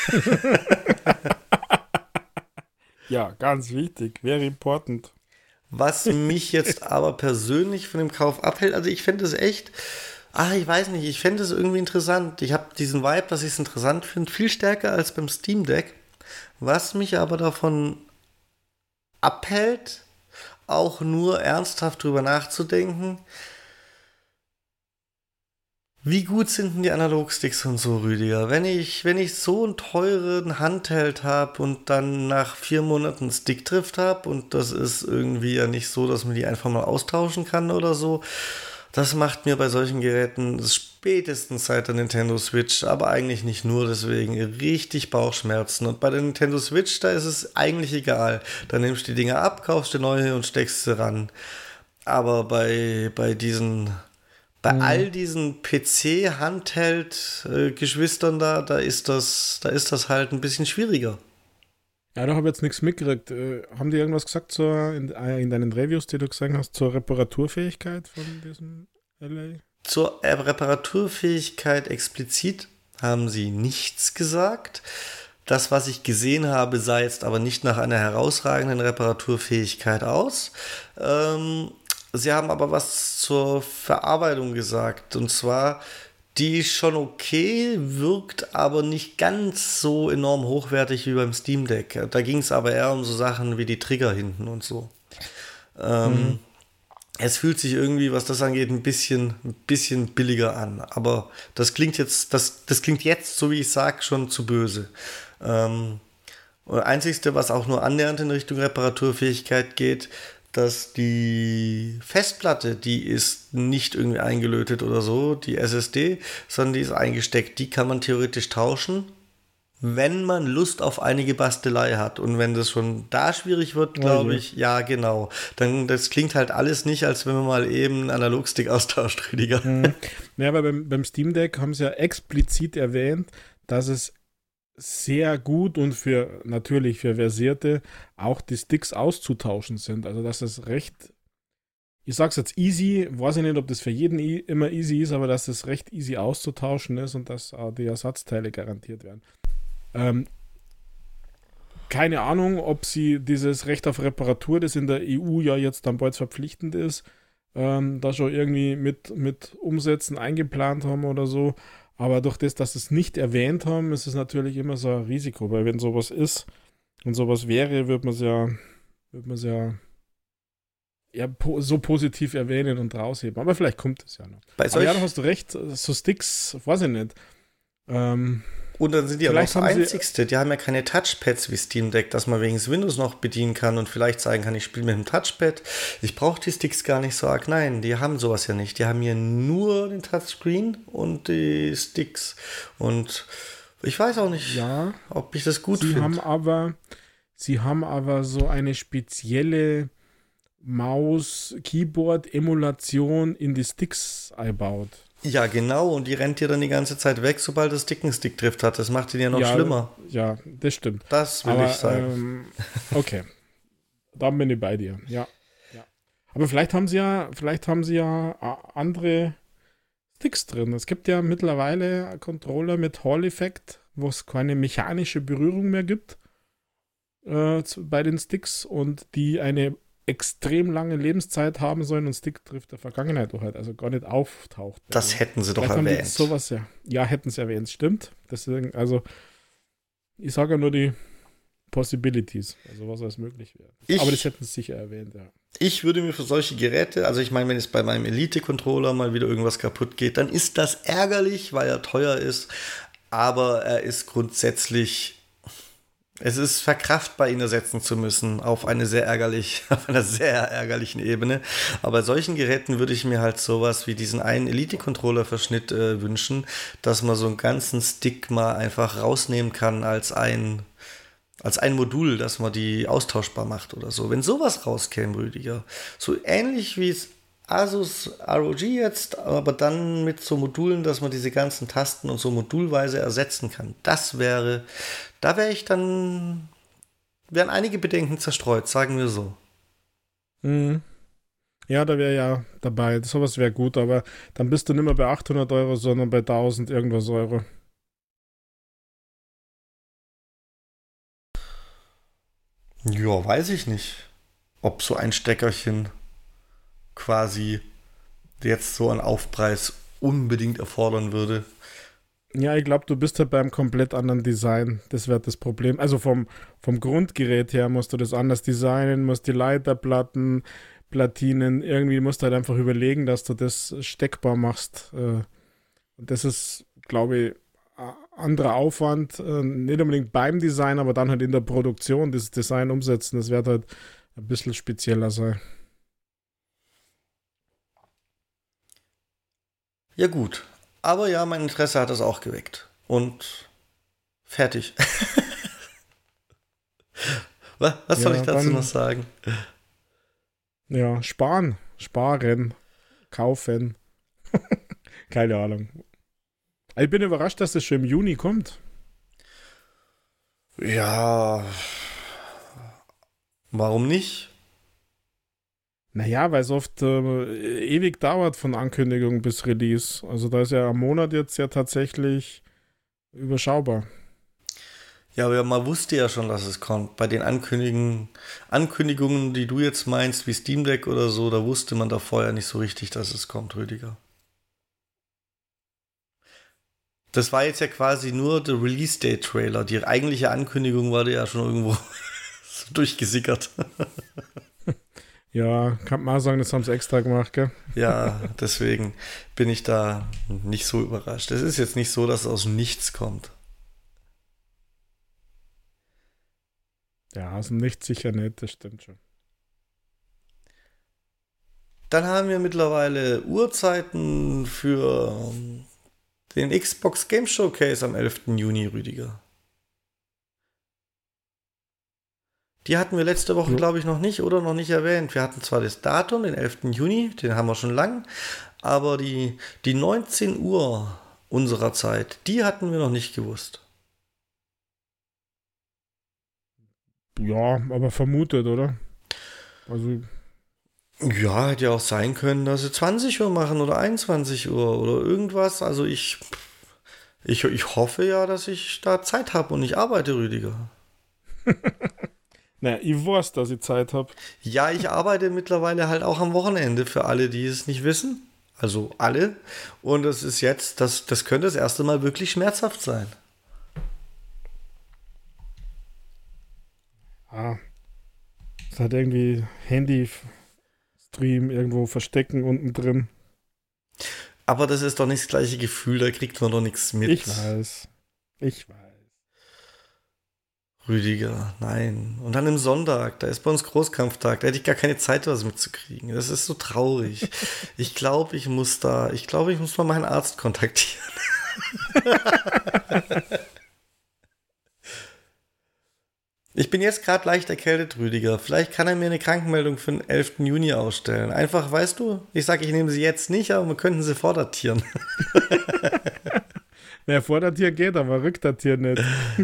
Ja, ganz wichtig, very important. Was mich jetzt aber persönlich von dem Kauf abhält, also ich fände es echt, ah, ich weiß nicht, ich fände es irgendwie interessant. Ich habe diesen Vibe, dass ich es interessant finde, viel stärker als beim Steam Deck. Was mich aber davon abhält, auch nur ernsthaft drüber nachzudenken, wie gut sind denn die Analogsticks und so, Rüdiger? Wenn ich, wenn ich so einen teuren Handheld habe und dann nach vier Monaten einen Stickdrift habe und das ist irgendwie ja nicht so, dass man die einfach mal austauschen kann oder so, das macht mir bei solchen Geräten spätestens seit der Nintendo Switch, aber eigentlich nicht nur deswegen, richtig Bauchschmerzen. Und bei der Nintendo Switch, da ist es eigentlich egal. Da nimmst du die Dinger ab, kaufst dir neue und steckst sie ran. Aber bei, bei diesen Bei Mhm. all diesen P C-Handheld-Geschwistern da, da ist das, da ist das halt ein bisschen schwieriger. Ja, da habe ich jetzt nichts mitgekriegt. Äh, haben die irgendwas gesagt zur, in, äh, in deinen Reviews, die du gesehen hast, zur Reparaturfähigkeit von diesem L A? Zur äh, Reparaturfähigkeit explizit haben sie nichts gesagt. Das, was ich gesehen habe, sah jetzt aber nicht nach einer herausragenden Reparaturfähigkeit aus. Ähm, sie haben aber was zur Verarbeitung gesagt. Und zwar, die ist schon okay, wirkt aber nicht ganz so enorm hochwertig wie beim Steam Deck. Da ging es aber eher um so Sachen wie die Trigger hinten und so. Ähm, Mhm. Es fühlt sich irgendwie, was das angeht, ein bisschen, ein bisschen billiger an. Aber das klingt jetzt, das, das klingt jetzt, so wie ich sage, schon zu böse. Ähm, und das Einzige, was auch nur annähernd in Richtung Reparaturfähigkeit geht, dass die Festplatte, die ist nicht irgendwie eingelötet oder so, die S S D, sondern die ist eingesteckt. Die kann man theoretisch tauschen, wenn man Lust auf einige Bastelei hat. Und wenn das schon da schwierig wird, glaube Okay. ich, ja, genau. Dann, das klingt halt alles nicht, als wenn man mal eben einen Analogstick austauscht, Rüdiger. Mhm. Ja, aber beim, beim Steam Deck haben sie ja explizit erwähnt, dass es sehr gut und für natürlich für Versierte auch die Sticks auszutauschen sind. Also dass es recht, ich sag's jetzt easy, weiß ich nicht, ob das für jeden i- immer easy ist, aber dass es recht easy auszutauschen ist und dass auch die Ersatzteile garantiert werden. Ähm, keine Ahnung, ob sie dieses Recht auf Reparatur, das in der E U ja jetzt dann bald verpflichtend ist, ähm, da schon irgendwie mit, mit Umsätzen eingeplant haben oder so. Aber durch das, dass sie es nicht erwähnt haben, ist es natürlich immer so ein Risiko, weil wenn sowas ist und sowas wäre, wird man es ja, wird man es ja, ja po so positiv erwähnen und rausheben. Aber vielleicht kommt es ja noch. Bei Aber ja, solch, da hast du recht, so Sticks, weiß ich nicht. Ähm, und dann sind die aber auch vielleicht das haben sie, Einzigste. Die haben ja keine Touchpads wie Steam Deck, dass man wegen des Windows noch bedienen kann und vielleicht sagen kann, ich spiele mit dem Touchpad. Ich brauche die Sticks gar nicht so arg. Nein, die haben sowas ja nicht. Die haben hier nur den Touchscreen und die Sticks. Und ich weiß auch nicht, ja, ob ich das gut sie haben finde. aber, sie haben aber so eine spezielle Maus, Keyboard, Emulation in die Sticks einbaut. Ja, genau, und die rennt dir dann die ganze Zeit weg, sobald das Stick einen Stickdrift hat. Das macht ihn ja noch ja, schlimmer. Ja, das stimmt. Das will Aber, ich sagen. Ähm, okay. Da bin ich bei dir, ja. ja. Aber vielleicht haben sie ja, vielleicht haben sie ja andere Sticks drin. Es gibt ja mittlerweile Controller mit Hall-Effekt, wo es keine mechanische Berührung mehr gibt äh, zu, bei den Sticks und die eine extrem lange Lebenszeit haben sollen und Stickdrift der Vergangenheit halt also gar nicht auftaucht. Das also, hätten sie doch erwähnt. erwähnt. Sowas ja. Ja, hätten sie erwähnt, stimmt. Deswegen, also ich sage ja nur die Possibilities, also was alles möglich wäre. Aber das hätten sie sicher erwähnt, ja. Ich würde mir für solche Geräte, also ich meine, wenn es bei meinem Elite-Controller mal wieder irgendwas kaputt geht, dann ist das ärgerlich, weil er teuer ist, aber er ist grundsätzlich, es ist verkraftbar, ihn ersetzen zu müssen auf eine sehr ärgerlich, auf einer sehr ärgerlichen Ebene. Aber bei solchen Geräten würde ich mir halt sowas wie diesen einen Elite-Controller-Verschnitt äh, wünschen, dass man so einen ganzen Stick mal einfach rausnehmen kann als ein als ein Modul, dass man die austauschbar macht oder so. Wenn sowas rauskäme, Rüdiger, so ähnlich wie es Asus R O G jetzt, aber dann mit so Modulen, dass man diese ganzen Tasten und so modulweise ersetzen kann. Das wäre, da wäre ich dann, wären einige Bedenken zerstreut, sagen wir so. Mhm. Ja, da wäre ja dabei, sowas wäre gut, aber dann bist du nicht mehr bei achthundert Euro, sondern bei tausend irgendwas Euro. Ja, weiß ich nicht, ob so ein Steckerchen quasi jetzt so einen Aufpreis unbedingt erfordern würde. Ja, ich glaube, du bist halt beim komplett anderen Design. Das wäre das Problem. Also vom, vom Grundgerät her musst du das anders designen, musst die Leiterplatten, Platinen, irgendwie musst du halt einfach überlegen, dass du das steckbar machst. Und das ist, glaube ich, anderer Aufwand, nicht unbedingt beim Design, aber dann halt in der Produktion das Design umsetzen. Das wird halt ein bisschen spezieller sein. Ja gut, aber ja, mein Interesse hat das auch geweckt. Und fertig. was was ja, soll ich dazu dann, noch sagen? Ja, sparen, sparen, kaufen. Keine Ahnung. Ich bin überrascht, dass das schon im Juni kommt. Ja, warum nicht? Naja, weil es oft äh, ewig dauert von Ankündigung bis Release. Also da ist ja ein Monat jetzt ja tatsächlich überschaubar. Ja, aber man wusste ja schon, dass es kommt. Bei den Ankündigungen, Ankündigungen, die du jetzt meinst, wie Steam Deck oder so, da wusste man da vorher nicht so richtig, dass es kommt, Rüdiger. Das war jetzt ja quasi nur der Release-Date-Trailer. Die eigentliche Ankündigung war ja schon irgendwo so durchgesickert. Ja, kann man auch sagen, das haben sie extra gemacht, gell? Ja, deswegen bin ich da nicht so überrascht. Es ist jetzt nicht so, dass es aus dem Nichts kommt. Ja, aus dem Nichts sicher nicht, das stimmt schon. Dann haben wir mittlerweile Uhrzeiten für den Xbox Game Showcase am elften Juni, Rüdiger. Die hatten wir letzte Woche, Ja. glaube ich, noch nicht oder noch nicht erwähnt. Wir hatten zwar das Datum, den elften Juni, den haben wir schon lang, aber die, die neunzehn Uhr unserer Zeit, die hatten wir noch nicht gewusst. Ja, aber vermutet, oder? Also, Ja, hätte ja auch sein können, dass sie zwanzig Uhr machen oder einundzwanzig Uhr oder irgendwas. Also ich, ich, ich hoffe ja, dass ich da Zeit habe und ich arbeite, Rüdiger. naja, ich weiß, dass ich Zeit habe. Ja, ich arbeite mittlerweile halt auch am Wochenende für alle, die es nicht wissen. Also alle. Und das ist jetzt, das, das könnte das erste Mal wirklich schmerzhaft sein. Ah, es hat irgendwie Handy-Stream irgendwo verstecken unten drin. Aber das ist doch nicht das gleiche Gefühl, da kriegt man doch nichts mit. Ich weiß. Ich weiß. Rüdiger, nein. Und dann im Sonntag, da ist bei uns Großkampftag, da hätte ich gar keine Zeit, was mitzukriegen. Das ist so traurig. Ich glaube, ich muss da, ich glaube, ich muss mal meinen Arzt kontaktieren. Ich bin jetzt gerade leicht erkältet, Rüdiger. Vielleicht kann er mir eine Krankenmeldung für den elften Juni ausstellen. Einfach, weißt du, ich sage, ich nehme sie jetzt nicht, aber wir könnten sie vordatieren. Ja, vordatieren geht, aber rückdatieren nicht.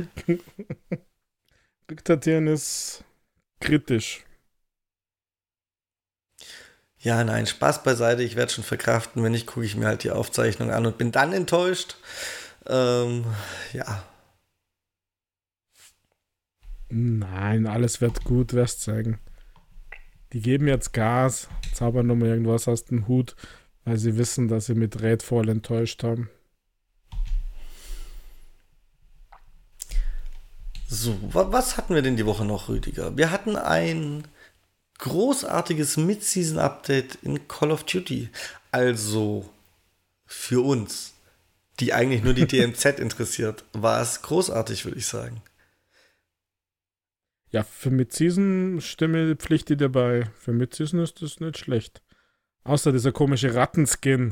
Rückdatieren ist kritisch. Ja, nein, Spaß beiseite, ich werde schon verkraften. Wenn nicht, gucke ich mir halt die Aufzeichnung an und bin dann enttäuscht. Ähm, ja. Nein, alles wird gut, wirst sagen. Die geben jetzt Gas, zaubern nochmal irgendwas aus dem Hut, weil sie wissen, dass sie mit Redfall enttäuscht haben. So, wa- was hatten wir denn die Woche noch, Rüdiger? Wir hatten ein großartiges Mid-Season-Update in Call of Duty. Also für uns, die eigentlich nur die D M Z interessiert, war es großartig, würde ich sagen. Ja, für Mid-Season stimme Pflicht dir dabei. Für Mid-Season ist das nicht schlecht. Außer dieser komische Rattenskin.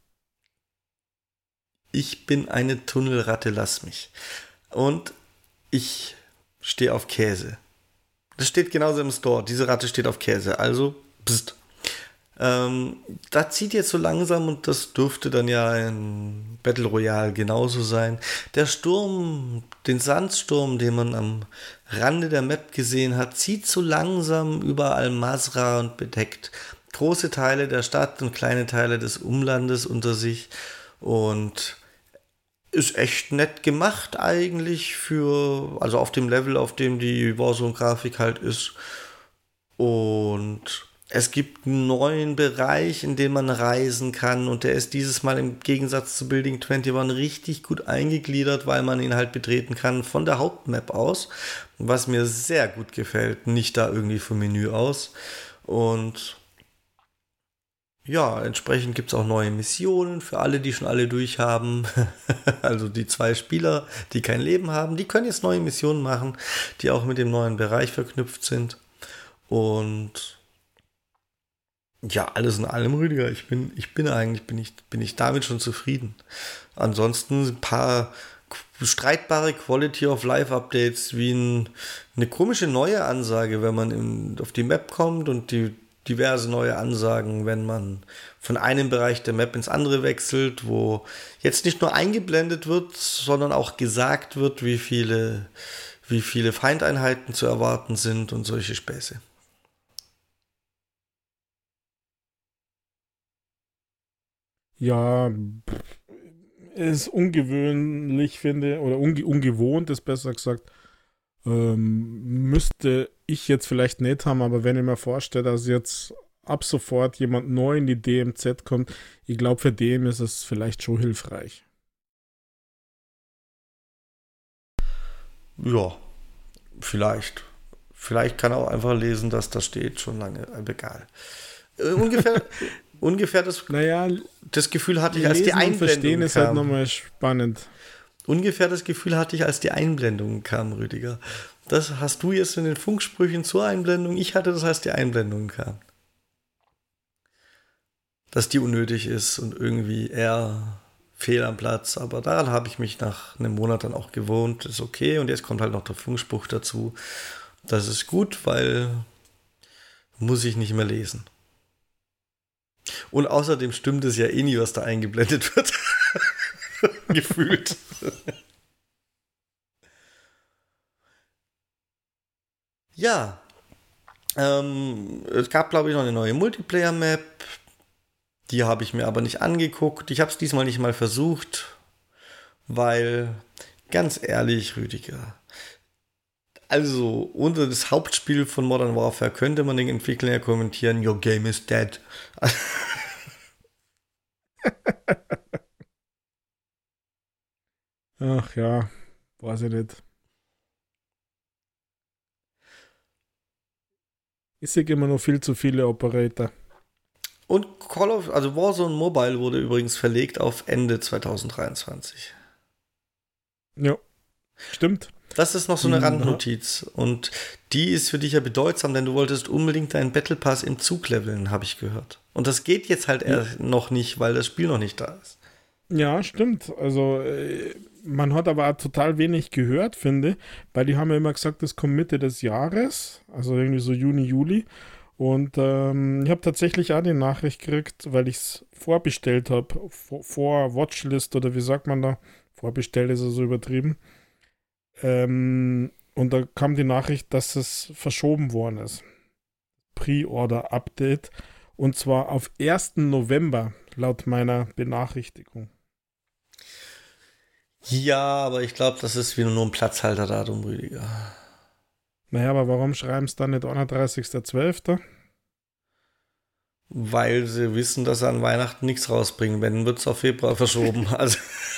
Ich bin eine Tunnelratte, lass mich. Und ich stehe auf Käse. Das steht genauso im Store. Diese Ratte steht auf Käse. Also, pst. Ähm, da zieht jetzt so langsam, und das dürfte dann ja in Battle Royale genauso sein, der Sturm, den Sandsturm, den man am Rande der Map gesehen hat, zieht so langsam über Al-Mazrah und bedeckt große Teile der Stadt und kleine Teile des Umlandes unter sich und ist echt nett gemacht eigentlich für, also auf dem Level, auf dem die Warzone-Grafik halt ist. Und es gibt einen neuen Bereich, in dem man reisen kann, und der ist dieses Mal im Gegensatz zu Building einundzwanzig richtig gut eingegliedert, weil man ihn halt betreten kann von der Hauptmap aus, was mir sehr gut gefällt, nicht da irgendwie vom Menü aus. Und ja, entsprechend gibt es auch neue Missionen für alle, die schon alle durchhaben. Also die zwei Spieler, die kein Leben haben, die können jetzt neue Missionen machen, die auch mit dem neuen Bereich verknüpft sind. Und ja, alles in allem, Rüdiger, ich bin, ich bin eigentlich, bin ich, bin ich damit schon zufrieden. Ansonsten ein paar streitbare Quality of Life Updates, wie ein, eine komische neue Ansage, wenn man in, auf die Map kommt, und die diverse neue Ansagen, wenn man von einem Bereich der Map ins andere wechselt, wo jetzt nicht nur eingeblendet wird, sondern auch gesagt wird, wie viele, wie viele Feindeinheiten zu erwarten sind und solche Späße. Ja, ist ungewöhnlich, finde, oder unge ungewohnt ist besser gesagt. Ähm, müsste ich jetzt vielleicht nicht haben, aber wenn ich mir vorstelle, dass jetzt ab sofort jemand neu in die D M Z kommt, ich glaube, für den ist es vielleicht schon hilfreich. Ja, vielleicht. Vielleicht kann er auch einfach lesen, dass da steht, schon lange, aber egal. Äh, ungefähr, ungefähr das, Naja, das Gefühl hatte ich, als die lesen und Einblendung verstehen ist halt kam. nochmal spannend. Ungefähr das Gefühl hatte ich, als die Einblendungen kamen, Rüdiger. Das hast du jetzt in den Funksprüchen zur Einblendung. Ich hatte das, als die Einblendungen kamen. Dass die unnötig ist und irgendwie eher fehl am Platz. Aber daran habe ich mich nach einem Monat dann auch gewohnt. Ist okay. Und jetzt kommt halt noch der Funkspruch dazu. Das ist gut, weil muss ich nicht mehr lesen. Und außerdem stimmt es ja eh nie, was da eingeblendet wird. Gefühlt. Ja. Ähm, es gab, glaube ich, noch eine neue Multiplayer-Map. Die habe ich mir aber nicht angeguckt. Ich habe es diesmal nicht mal versucht, weil, ganz ehrlich, Rüdiger, also unter das Hauptspiel von Modern Warfare könnte man den Entwicklern ja kommentieren, your game is dead. Ach ja, weiß ich nicht. Ich sehe immer noch viel zu viele Operator. Und Call of, also Warzone Mobile wurde übrigens verlegt auf Ende zwanzig dreiundzwanzig. Ja, stimmt. Das ist noch so eine Mhm. Randnotiz. Und die ist für dich ja bedeutsam, denn du wolltest unbedingt deinen Battle Pass im Zug leveln, habe ich gehört. Und das geht jetzt halt erst noch nicht, weil das Spiel noch nicht da ist. Ja, stimmt. Also äh, man hat aber auch total wenig gehört, finde, weil die haben ja immer gesagt, das kommt Mitte des Jahres, also irgendwie so Juni, Juli. Und ähm, ich habe tatsächlich auch die Nachricht gekriegt, weil ich es vorbestellt habe, vor, vor Watchlist oder wie sagt man da? Vorbestellt ist so übertrieben. Ähm, und da kam die Nachricht, dass es verschoben worden ist. Pre-Order-Update. Und zwar auf ersten November, laut meiner Benachrichtigung. Ja, aber ich glaube, das ist wieder nur ein Platzhalterdatum, Rüdiger. Naja, aber warum schreiben sie dann nicht einunddreißigster zwölfter? Weil sie wissen, dass sie an Weihnachten nichts rausbringen. Wenn, wird es auf Februar verschoben. Also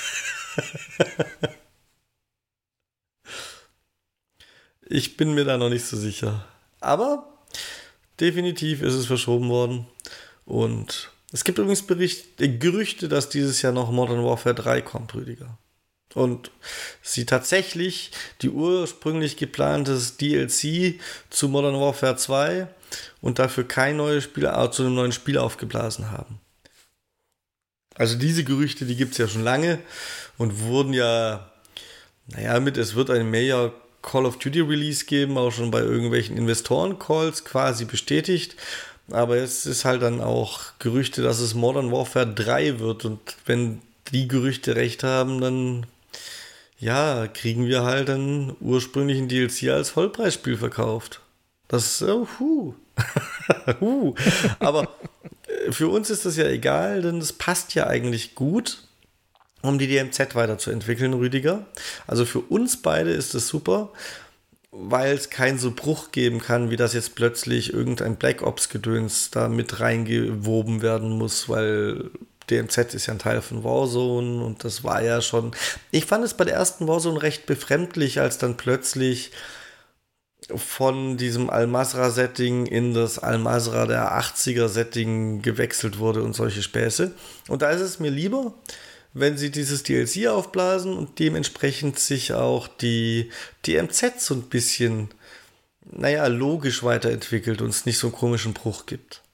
ich bin mir da noch nicht so sicher. Aber definitiv ist es verschoben worden. Und es gibt übrigens Bericht, äh, Gerüchte, dass dieses Jahr noch Modern Warfare drei kommt, Rüdiger. Und sie tatsächlich die ursprünglich geplantes D L C zu Modern Warfare zwei und dafür kein neues Spiel, äh, zu einem neuen Spiel aufgeblasen haben. Also diese Gerüchte, die gibt es ja schon lange und wurden ja, naja, mit es wird ein Major Call of Duty Release geben, auch schon bei irgendwelchen Investoren-Calls quasi bestätigt. Aber es ist halt dann auch Gerüchte, dass es Modern Warfare drei wird. Und wenn die Gerüchte recht haben, dann ja, kriegen wir halt einen ursprünglichen D L C als Vollpreisspiel verkauft. Das, oh, huh. huh. Aber für uns ist das ja egal, denn es passt ja eigentlich gut, um die D M Z weiterzuentwickeln, Rüdiger. Also für uns beide ist es super, weil es keinen so Bruch geben kann, wie das jetzt plötzlich irgendein Black Ops-Gedöns da mit reingewoben werden muss, weil D M Z ist ja ein Teil von Warzone und das war ja schon... Ich fand es bei der ersten Warzone recht befremdlich, als dann plötzlich von diesem Al-Mazrah-Setting in das Al-Mazrah der achtziger-Setting gewechselt wurde und solche Späße. Und da ist es mir lieber, wenn sie dieses D L C aufblasen und dementsprechend sich auch die D M Z so ein bisschen, naja, logisch weiterentwickelt und es nicht so einen komischen Bruch gibt.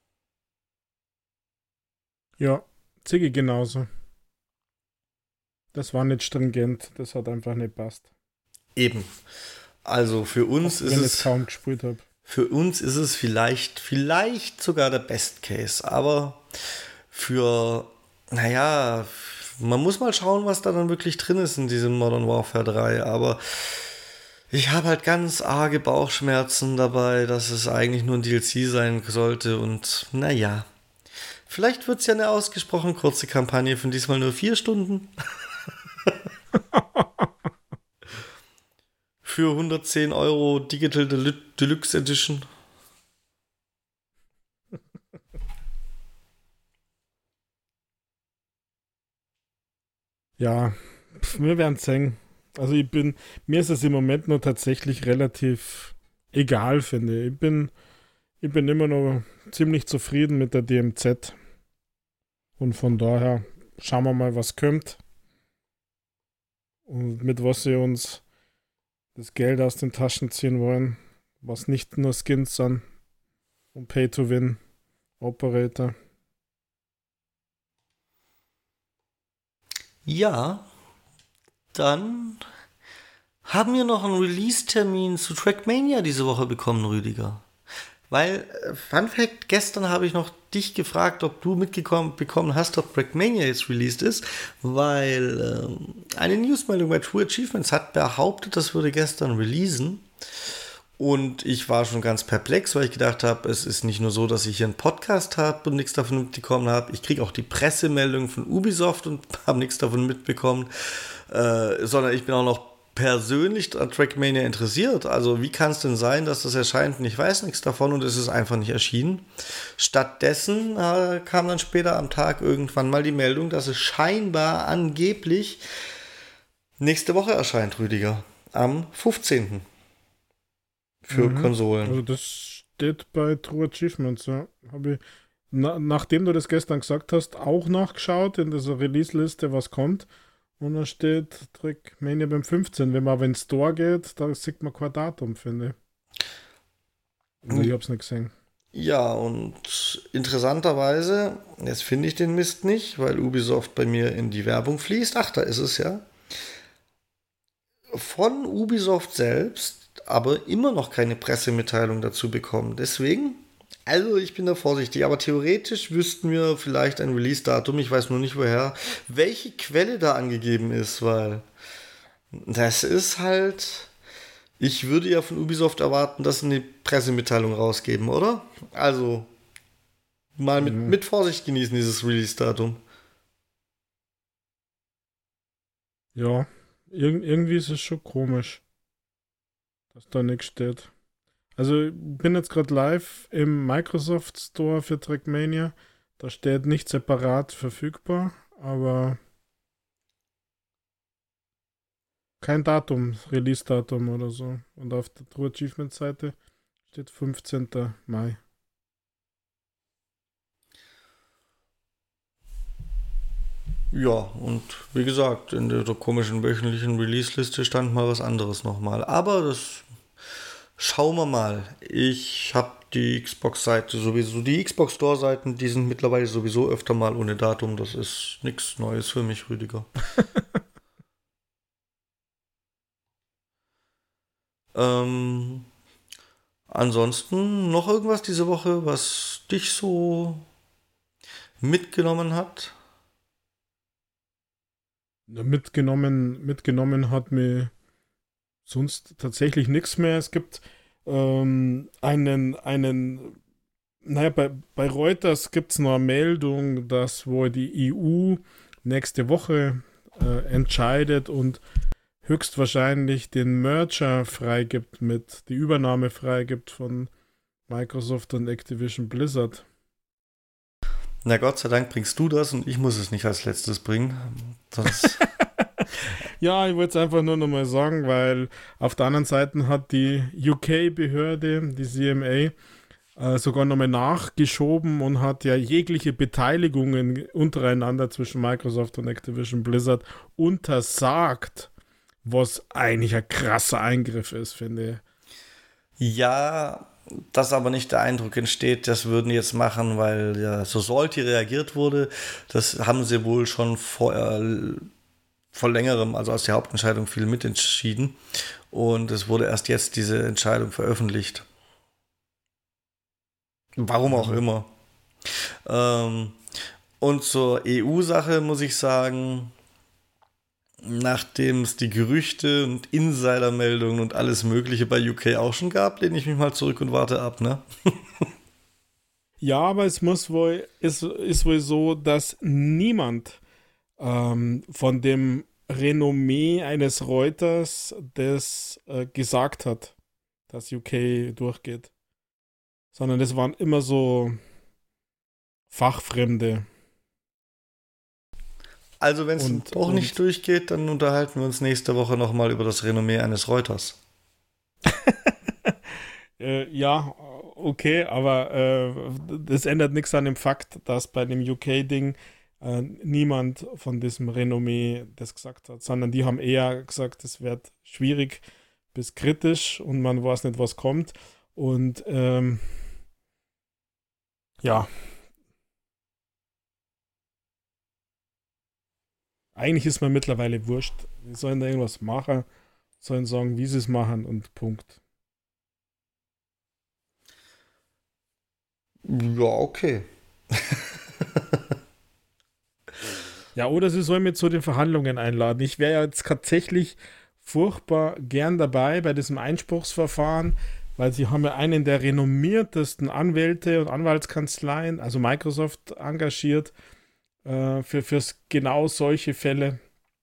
Ja, Ziggy genauso. Das war nicht stringent, das hat einfach nicht passt. Eben. Also für uns Auch ist wenn es ich kaum gespielt habe. Für uns ist es vielleicht, vielleicht sogar der Best Case, aber für, naja, man muss mal schauen, was da dann wirklich drin ist in diesem Modern Warfare drei, aber ich habe halt ganz arge Bauchschmerzen dabei, dass es eigentlich nur ein D L C sein sollte und naja, vielleicht wird es ja eine ausgesprochen kurze Kampagne von diesmal nur vier Stunden. Für hundertzehn Euro Digital Del- Deluxe Edition. Ja, pf, wir werden sehen. Also ich bin, mir ist es im Moment nur tatsächlich relativ egal, finde ich. Ich bin, ich bin immer noch ziemlich zufrieden mit der D M Z. Und von daher schauen wir mal, was kommt. Und mit was sie uns das Geld aus den Taschen ziehen wollen. Was nicht nur Skins sind und Pay-to-Win Operator. Ja, dann haben wir noch einen Release-Termin zu Trackmania diese Woche bekommen, Rüdiger. Weil, äh, Fun Fact, gestern habe ich noch dich gefragt, ob du mitgekommen bekommen hast, ob Trackmania jetzt released ist, weil ähm, eine Newsmeldung bei True Achievements hat behauptet, das würde gestern releasen. Und ich war schon ganz perplex, weil ich gedacht habe, es ist nicht nur so, dass ich hier einen Podcast habe und nichts davon mitbekommen habe. Ich kriege auch die Pressemeldung von Ubisoft und habe nichts davon mitbekommen, äh, sondern ich bin auch noch persönlich an Trackmania interessiert. Also wie kann es denn sein, dass das erscheint und ich weiß nichts davon und es ist einfach nicht erschienen. Stattdessen äh, kam dann später am Tag irgendwann mal die Meldung, dass es scheinbar angeblich nächste Woche erscheint, Rüdiger. Am fünfzehnten Für Mhm. Konsolen. Also das steht bei True Achievements, ja. Habe ich, na, nachdem du das gestern gesagt hast, auch nachgeschaut in dieser Release-Liste, was kommt. Und da steht Trackmania beim fünfzehn. Wenn man aber in den Store geht, da sieht man kein Datum, finde ich. Also ich hab's nicht gesehen. Ja, und interessanterweise, jetzt finde ich den Mist nicht, weil Ubisoft bei mir in die Werbung fließt. Ach, da ist es ja. von Ubisoft selbst aber immer noch keine Pressemitteilung dazu bekommen. Deswegen, also ich bin da vorsichtig, aber theoretisch wüssten wir vielleicht ein Release-Datum, ich weiß nur nicht woher, welche Quelle da angegeben ist, weil das ist halt, ich würde ja von Ubisoft erwarten, dass sie eine Pressemitteilung rausgeben, oder? Also mal mit, Mhm. mit Vorsicht genießen, dieses Release-Datum. Ja, irg irgendwie ist es schon komisch, dass da nichts steht. Also, ich bin jetzt gerade live im Microsoft Store für Trackmania. Da steht nicht separat verfügbar, aber kein Datum, Release-Datum oder so. Und auf der True Achievement-Seite steht fünfzehnter Mai. Ja, und wie gesagt, in der komischen wöchentlichen Release-Liste stand mal was anderes nochmal. Aber das schauen wir mal. Ich habe die Xbox-Seite sowieso, die Xbox Store-Seiten, die sind mittlerweile sowieso öfter mal ohne Datum. Das ist nichts Neues für mich, Rüdiger. Ähm, ansonsten noch irgendwas diese Woche, was dich so mitgenommen hat? Ja, Mitgenommen, mitgenommen hat mir sonst tatsächlich nichts mehr. Es gibt ähm, einen, einen, naja, bei, bei Reuters gibt es noch eine Meldung, dass wohl die E U nächste Woche äh, entscheidet und höchstwahrscheinlich den Merger freigibt mit, die Übernahme freigibt von Microsoft und Activision Blizzard. Na Gott sei Dank bringst du das und ich muss es nicht als letztes bringen. Sonst Ja, ich wollte es einfach nur nochmal sagen, weil auf der anderen Seite hat die U K-Behörde, die C M A, äh, sogar nochmal nachgeschoben und hat ja jegliche Beteiligungen untereinander zwischen Microsoft und Activision Blizzard untersagt, was eigentlich ein krasser Eingriff ist, finde ja, dass aber nicht der Eindruck entsteht, das würden die jetzt machen, weil ja so sollte reagiert wurde. Das haben sie wohl schon vor, äh, vor längerem, also aus der Hauptentscheidung viel mitentschieden. Und es wurde erst jetzt diese Entscheidung veröffentlicht. Warum ich. auch Ja. immer. Ähm, und zur E U-Sache muss ich sagen, nachdem es die Gerüchte und Insidermeldungen und alles Mögliche bei U K auch schon gab, lehne ich mich mal zurück und warte ab, ne? Ja, aber es muss wohl, ist, ist wohl so, dass niemand ähm, von dem Renommee eines Reuters das äh, gesagt hat, dass U K durchgeht. Sondern das waren immer so Fachfremde. Also, wenn es Und, doch nicht und durchgeht, dann unterhalten wir uns nächste Woche nochmal über das Renommee eines Reuters. äh, ja, okay, aber äh, das ändert nichts an dem Fakt, dass bei dem U K-Ding äh, niemand von diesem Renommee das gesagt hat, sondern die haben eher gesagt, es wird schwierig bis kritisch und man weiß nicht, was kommt. Und ähm, ja, eigentlich ist mir mittlerweile wurscht. Die sollen da irgendwas machen, sollen sagen, wie sie es machen und Punkt. Ja, okay. Ja, oder sie sollen mich zu den Verhandlungen einladen. Ich wäre ja jetzt tatsächlich furchtbar gern dabei bei diesem Einspruchsverfahren, weil sie haben ja einen der renommiertesten Anwälte und Anwaltskanzleien, also Microsoft, engagiert äh, für fürs genau solche Fälle.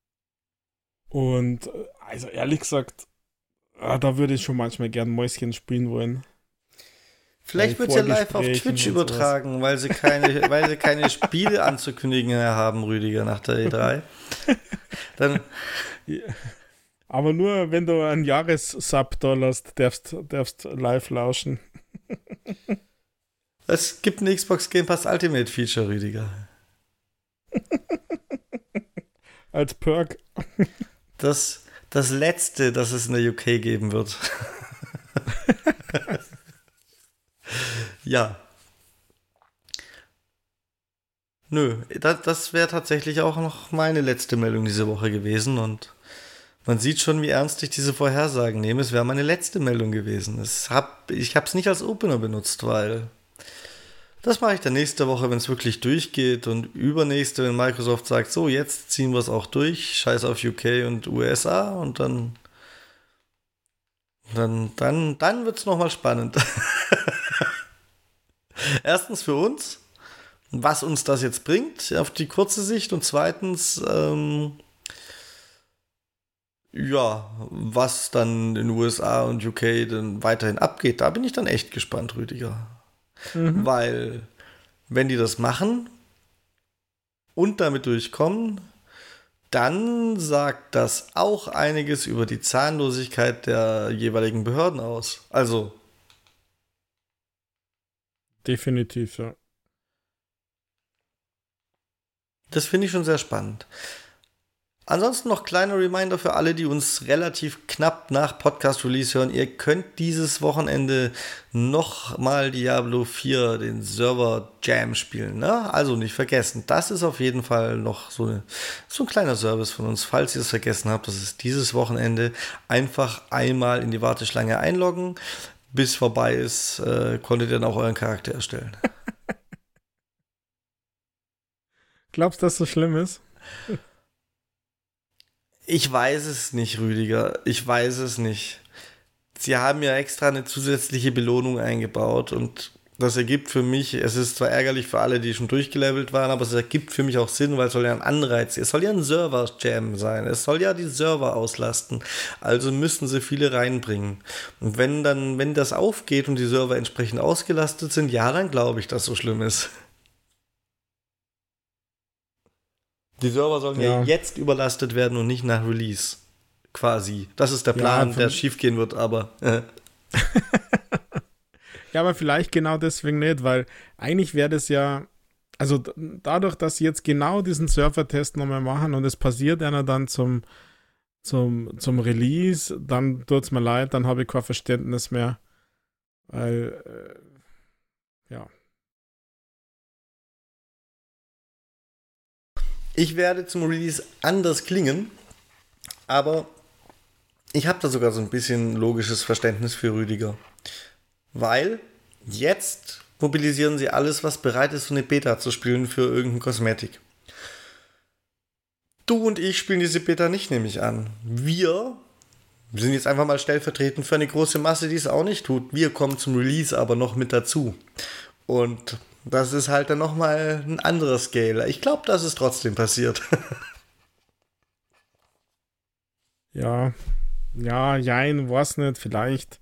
Und äh, also ehrlich gesagt, ah, da würde ich schon manchmal gern Mäuschen spielen wollen. Bei Vielleicht wird es ja live auf Vorgesprächen Twitch und sowas. übertragen, weil sie keine, weil sie keine Spiele anzukündigen mehr haben, Rüdiger, nach der E drei. Dann, Ja. Aber nur, wenn du einen Jahressub da lässt, darfst, darfst live lauschen. es gibt ein Xbox Game Pass Ultimate Feature, Rüdiger. Als Perk. Das, das letzte, das es in der U K geben wird. Ja. Nö, das, das wäre tatsächlich auch noch meine letzte Meldung diese Woche gewesen und Man sieht schon, wie ernst ich diese Vorhersagen nehme. Es wäre meine letzte Meldung gewesen. Es hab, ich habe es nicht als Opener benutzt, weil das mache ich dann nächste Woche, wenn es wirklich durchgeht. Und übernächste, wenn Microsoft sagt, so, jetzt ziehen wir es auch durch. Scheiß auf U K und U S A. Und dann, dann, dann, dann wird es nochmal spannend. Erstens für uns, was uns das jetzt bringt auf die kurze Sicht. Und zweitens, ähm, ja, was dann in den U S A und U K dann weiterhin abgeht, da bin ich dann echt gespannt, Rüdiger. Mhm. Weil, wenn die das machen und damit durchkommen, dann sagt das auch einiges über die Zahnlosigkeit der jeweiligen Behörden aus. Also. Definitiv, ja. Das finde ich schon sehr spannend. Ansonsten noch kleiner Reminder für alle, die uns relativ knapp nach Podcast-Release hören. Ihr könnt dieses Wochenende nochmal Diablo vier, den Server-Jam spielen. Ne? Also nicht vergessen, das ist auf jeden Fall noch so, eine, so ein kleiner Service von uns. Falls ihr es vergessen habt, das ist dieses Wochenende. Einfach einmal in die Warteschlange einloggen. Bis vorbei ist, äh, konntet ihr dann auch euren Charakter erstellen. Glaubst du, dass das so schlimm ist? Ich weiß es nicht, Rüdiger. Ich weiß es nicht. Sie haben ja extra eine zusätzliche Belohnung eingebaut und das ergibt für mich, es ist zwar ärgerlich für alle, die schon durchgelevelt waren, aber es ergibt für mich auch Sinn, weil es soll ja ein Anreiz, es soll ja ein Server-Jam sein, es soll ja die Server auslasten, also müssen sie viele reinbringen. Und wenn dann, wenn das aufgeht und die Server entsprechend ausgelastet sind, ja, dann glaube ich, dass so schlimm ist. Die Server sollen ja. ja jetzt überlastet werden und nicht nach Release. Quasi. Das ist der Plan, ja, der schief gehen wird, aber. Äh. Ja, aber vielleicht genau deswegen nicht, weil eigentlich wäre das ja, also d- dadurch, dass sie jetzt genau diesen Server-Test nochmal machen und es passiert einer dann zum, zum, zum Release, dann tut es mir leid, dann habe ich kein Verständnis mehr. Weil, äh, ja. Ich werde zum Release anders klingen, aber ich habe da sogar so ein bisschen logisches Verständnis für Rüdiger. Weil jetzt mobilisieren sie alles, was bereit ist, so eine Beta zu spielen für irgendeine Kosmetik. Du und ich spielen diese Beta nicht, nehme ich an. Wir sind jetzt einfach mal stellvertretend für eine große Masse, die es auch nicht tut. Wir kommen zum Release aber noch mit dazu. Und das ist halt dann nochmal ein anderer Scale. Ich glaube, dass es trotzdem passiert. Ja, ja, jein, weiß nicht, vielleicht.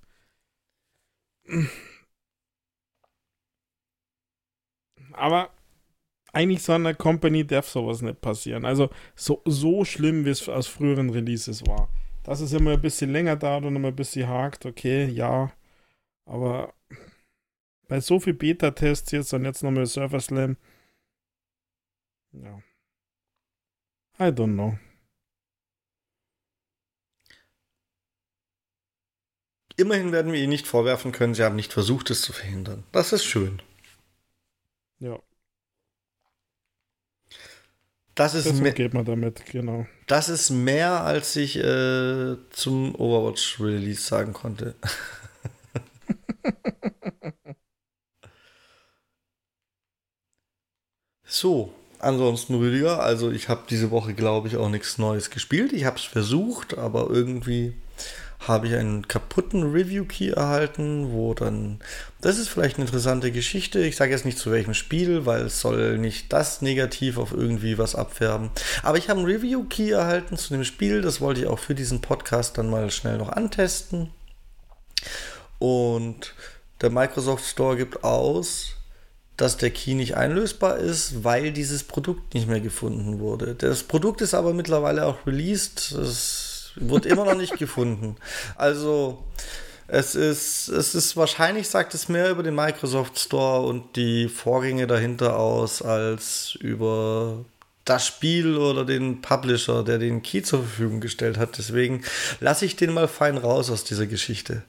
Aber eigentlich so einer Company darf sowas nicht passieren. Also so, so schlimm, wie es aus früheren Releases war. Dass es immer ein bisschen länger dauert und immer ein bisschen hakt, okay, ja. Aber bei so viel Beta-Tests jetzt und jetzt nochmal Server Slam. Ja. I don't know. Immerhin werden wir ihnen nicht vorwerfen können, sie haben nicht versucht, es zu verhindern. Das ist schön. Ja. Das ist, me- geht man damit, genau. Das ist mehr, als ich äh, zum Overwatch-Release sagen konnte. So, ansonsten Rüdiger, also ich habe diese Woche, glaube ich, auch nichts Neues gespielt. Ich habe es versucht, aber irgendwie habe ich einen kaputten Review-Key erhalten, wo dann, das ist vielleicht eine interessante Geschichte, ich sage jetzt nicht zu welchem Spiel, weil es soll nicht das negativ auf irgendwie was abfärben, aber ich habe einen Review-Key erhalten zu dem Spiel, das wollte ich auch für diesen Podcast dann mal schnell noch antesten und der Microsoft Store gibt aus, dass der Key nicht einlösbar ist, weil dieses Produkt nicht mehr gefunden wurde. Das Produkt ist aber mittlerweile auch released, es wird immer noch nicht gefunden. Also es ist, es ist wahrscheinlich, sagt es mehr über den Microsoft Store und die Vorgänge dahinter aus, als über das Spiel oder den Publisher, der den Key zur Verfügung gestellt hat. Deswegen lasse ich den mal fein raus aus dieser Geschichte.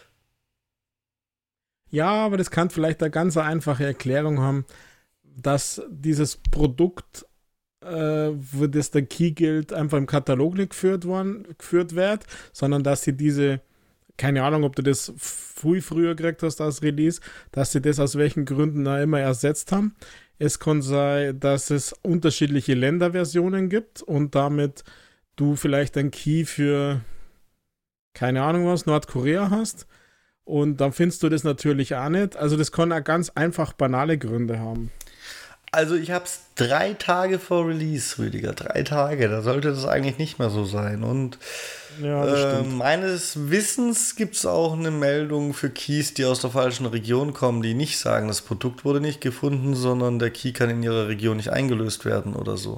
Ja, aber das kann vielleicht eine ganz einfache Erklärung haben, dass dieses Produkt äh, wo das der Key gilt, einfach im Katalog nicht geführt, worden, geführt wird, sondern dass sie diese, keine Ahnung, ob du das früh früher gekriegt hast als Release, dass sie das aus welchen Gründen auch immer ersetzt haben. Es kann sein, dass es unterschiedliche Länderversionen gibt und damit du vielleicht ein Key für, keine Ahnung was, Nordkorea hast. Und dann findest du das natürlich auch nicht. Also das kann auch ganz einfach banale Gründe haben. Also ich habe es drei Tage vor Release, Rüdiger. Drei Tage, da sollte das eigentlich nicht mehr so sein. Und ja, äh, meines Wissens gibt es auch eine Meldung für Keys, die aus der falschen Region kommen, die nicht sagen, das Produkt wurde nicht gefunden, sondern der Key kann in ihrer Region nicht eingelöst werden oder so.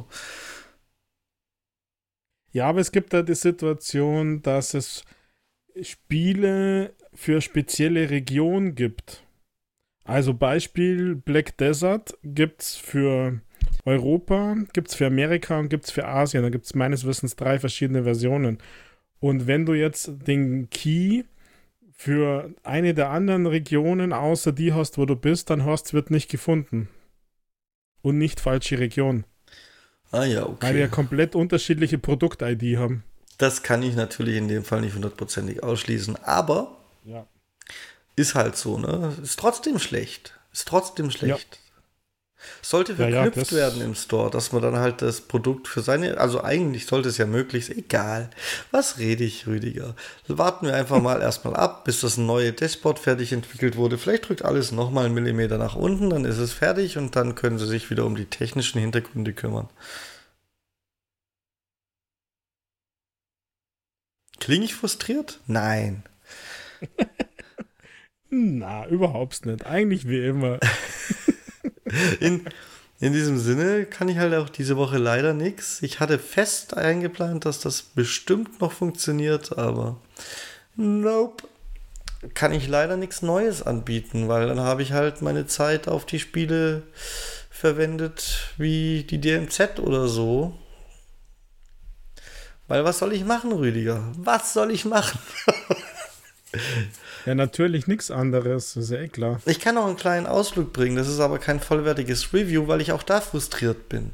Ja, aber es gibt da die Situation, dass es Spiele für spezielle Regionen gibt. Also Beispiel Black Desert gibt es für Europa, gibt es für Amerika und gibt es für Asien. Da gibt es meines Wissens drei verschiedene Versionen. Und wenn du jetzt den Key für eine der anderen Regionen außer die hast, wo du bist, dann hast wird nicht gefunden. Und nicht falsche Region. Ah ja, okay. Weil wir ja komplett unterschiedliche Produkt-I D haben. Das kann ich natürlich in dem Fall nicht hundertprozentig ausschließen, aber ja. Ist halt so, ne? Ist trotzdem schlecht. Ist trotzdem schlecht. Ja. Sollte verknüpft ja, ja, werden im Store, dass man dann halt das Produkt für seine, also eigentlich sollte es ja möglich sein, egal. Was rede ich, Rüdiger? Warten wir einfach mal erstmal ab, bis das neue Dashboard fertig entwickelt wurde. Vielleicht drückt alles nochmal einen Millimeter nach unten, dann ist es fertig und dann können sie sich wieder um die technischen Hintergründe kümmern. Klinge ich frustriert? Nein. Na, überhaupt nicht. Eigentlich wie immer. in, in diesem Sinne kann ich halt auch diese Woche leider nichts. Ich hatte fest eingeplant, dass das bestimmt noch funktioniert, aber nope. Kann ich leider nichts Neues anbieten, weil dann habe ich halt meine Zeit auf die Spiele verwendet wie die D M Z oder so. Weil was soll ich machen, Rüdiger? Was soll ich machen? Ja, natürlich nichts anderes, ist ja eh klar. Ich kann auch einen kleinen Ausflug bringen, das ist aber kein vollwertiges Review, weil ich auch da frustriert bin.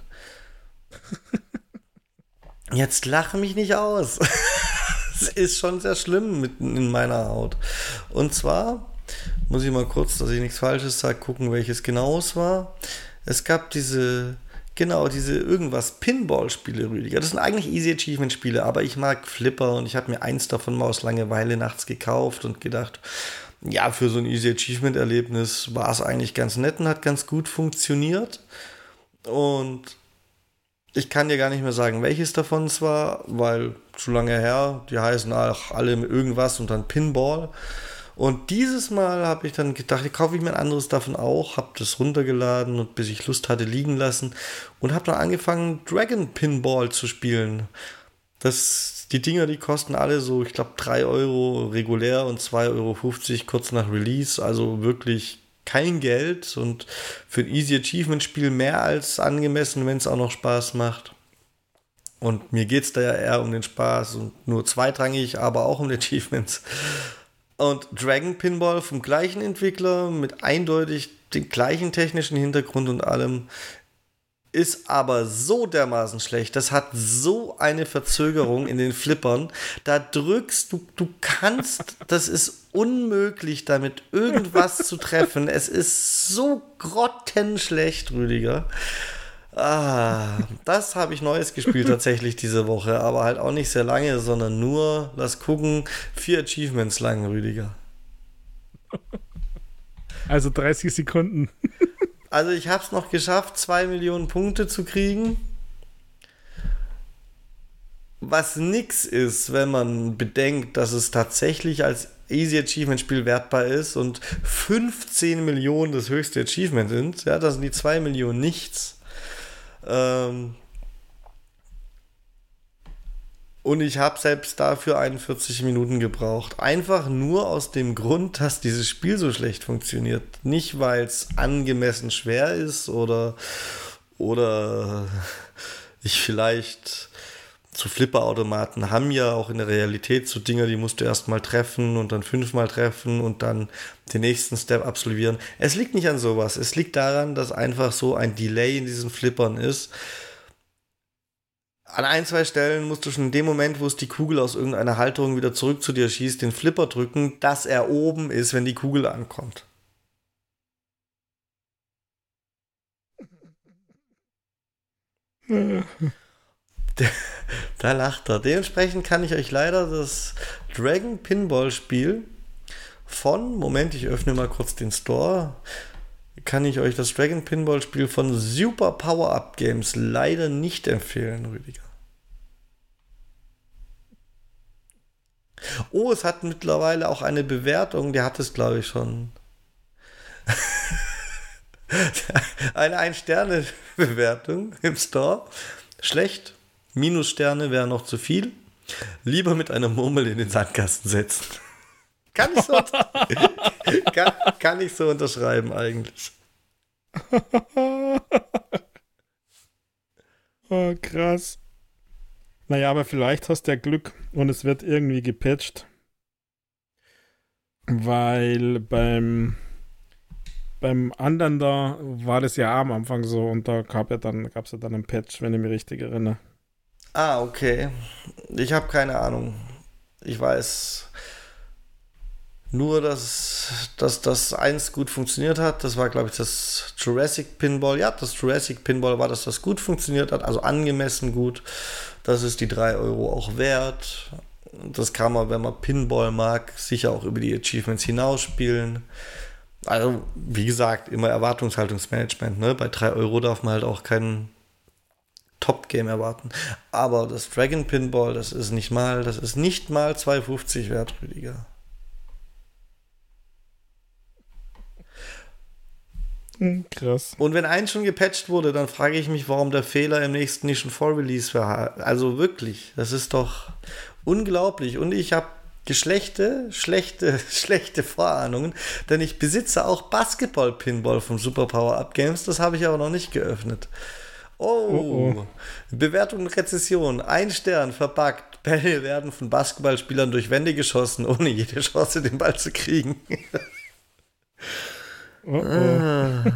Jetzt lache mich nicht aus. Es ist schon sehr schlimm mitten in meiner Haut. Und zwar, muss ich mal kurz, dass ich nichts Falsches sage, gucken, welches genau es war. Es gab diese... Genau, diese irgendwas Pinball-Spiele, Rüdiger. Das sind eigentlich Easy Achievement-Spiele, aber ich mag Flipper und ich habe mir eins davon mal aus Langeweile nachts gekauft und gedacht, ja, für so ein Easy Achievement-Erlebnis war es eigentlich ganz nett und hat ganz gut funktioniert. Und ich kann dir gar nicht mehr sagen, welches davon es war, weil zu lange her, die heißen auch alle irgendwas und dann Pinball. Und dieses Mal habe ich dann gedacht, kaufe ich mir ein anderes davon auch, habe das runtergeladen und bis ich Lust hatte liegen lassen und habe dann angefangen Dragon Pinball zu spielen. Das, die Dinger, die kosten alle so, ich glaube drei Euro regulär und zwei Euro fünfzig kurz nach Release, also wirklich kein Geld und für ein Easy Achievement Spiel mehr als angemessen, wenn es auch noch Spaß macht. Und mir geht es da ja eher um den Spaß und nur zweitrangig, aber auch um die Achievements. Und Dragon Pinball vom gleichen Entwickler mit eindeutig dem gleichen technischen Hintergrund und allem ist aber so dermaßen schlecht. Das hat so eine Verzögerung in den Flippern. Da drückst du, du kannst, das ist unmöglich, damit irgendwas zu treffen. Es ist so grottenschlecht, Rüdiger. Ah, das habe ich Neues gespielt tatsächlich diese Woche, aber halt auch nicht sehr lange, sondern nur, lass gucken, vier Achievements lang, Rüdiger. Also dreißig Sekunden. Also ich habe es noch geschafft, zwei Millionen Punkte zu kriegen. Was nix ist, wenn man bedenkt, dass es tatsächlich als Easy Achievement Spiel wertbar ist und fünfzehn Millionen das höchste Achievement sind. Ja, das sind die zwei Millionen nichts. Ähm und ich habe selbst dafür einundvierzig Minuten gebraucht. Einfach nur aus dem Grund, dass dieses Spiel so schlecht funktioniert. Nicht, weil es angemessen schwer ist oder, oder ich vielleicht... So Flipperautomaten haben ja auch in der Realität so Dinger, die musst du erstmal treffen und dann fünfmal treffen und dann den nächsten Step absolvieren. Es liegt nicht an sowas. Es liegt daran, dass einfach so ein Delay in diesen Flippern ist. an ein, zwei Stellen musst du schon in dem Moment, wo es die Kugel aus irgendeiner Halterung wieder zurück zu dir schießt, den Flipper drücken, dass er oben ist, wenn die Kugel ankommt. Da lacht er. Dementsprechend kann ich euch leider das Dragon Pinball Spiel von, Moment, ich öffne mal kurz den Store, kann ich euch das Dragon Pinball Spiel von Super Power-Up Games leider nicht empfehlen, Rüdiger. Oh, es hat mittlerweile auch eine Bewertung, der hat es, glaube ich, schon. Eine Ein-Sterne-Bewertung im Store. Schlecht. Minussterne wäre noch zu viel. Lieber mit einer Murmel in den Sandkasten setzen. Kann ich so, kann, kann ich so unterschreiben eigentlich. Oh, krass. Naja, aber vielleicht hast du ja Glück und es wird irgendwie gepatcht. Weil beim beim anderen da war das ja am Anfang so und da gab ja dann, gab es ja dann einen Patch, wenn ich mich richtig erinnere. Ah, okay. Ich habe keine Ahnung. Ich weiß nur, dass, dass das eins gut funktioniert hat. Das war, glaube ich, das Jurassic Pinball. Ja, das Jurassic Pinball war, dass das gut funktioniert hat, also angemessen gut. Das ist die drei Euro auch wert. Das kann man, wenn man Pinball mag, sicher auch über die Achievements hinausspielen. Also, wie gesagt, immer Erwartungshaltungsmanagement. Ne? Bei drei Euro darf man halt auch kein Top-Game erwarten. Aber das Dragon Pinball, das ist nicht mal, das ist nicht mal zwei Euro fünfzig wert, Rüdiger. Krass. Und wenn eins schon gepatcht wurde, dann frage ich mich, warum der Fehler im nächsten nicht schon vor Release war. Also wirklich, das ist doch unglaublich. Und ich habe schlechte, schlechte, schlechte Vorahnungen, denn ich besitze auch Basketball-Pinball von Super Power-Up Games, das habe ich aber noch nicht geöffnet. Oh, oh, oh. Bewertung und Rezession, ein Stern, verpackt. Bälle werden von Basketballspielern durch Wände geschossen, ohne jede Chance, den Ball zu kriegen. Oh, oh. Ah.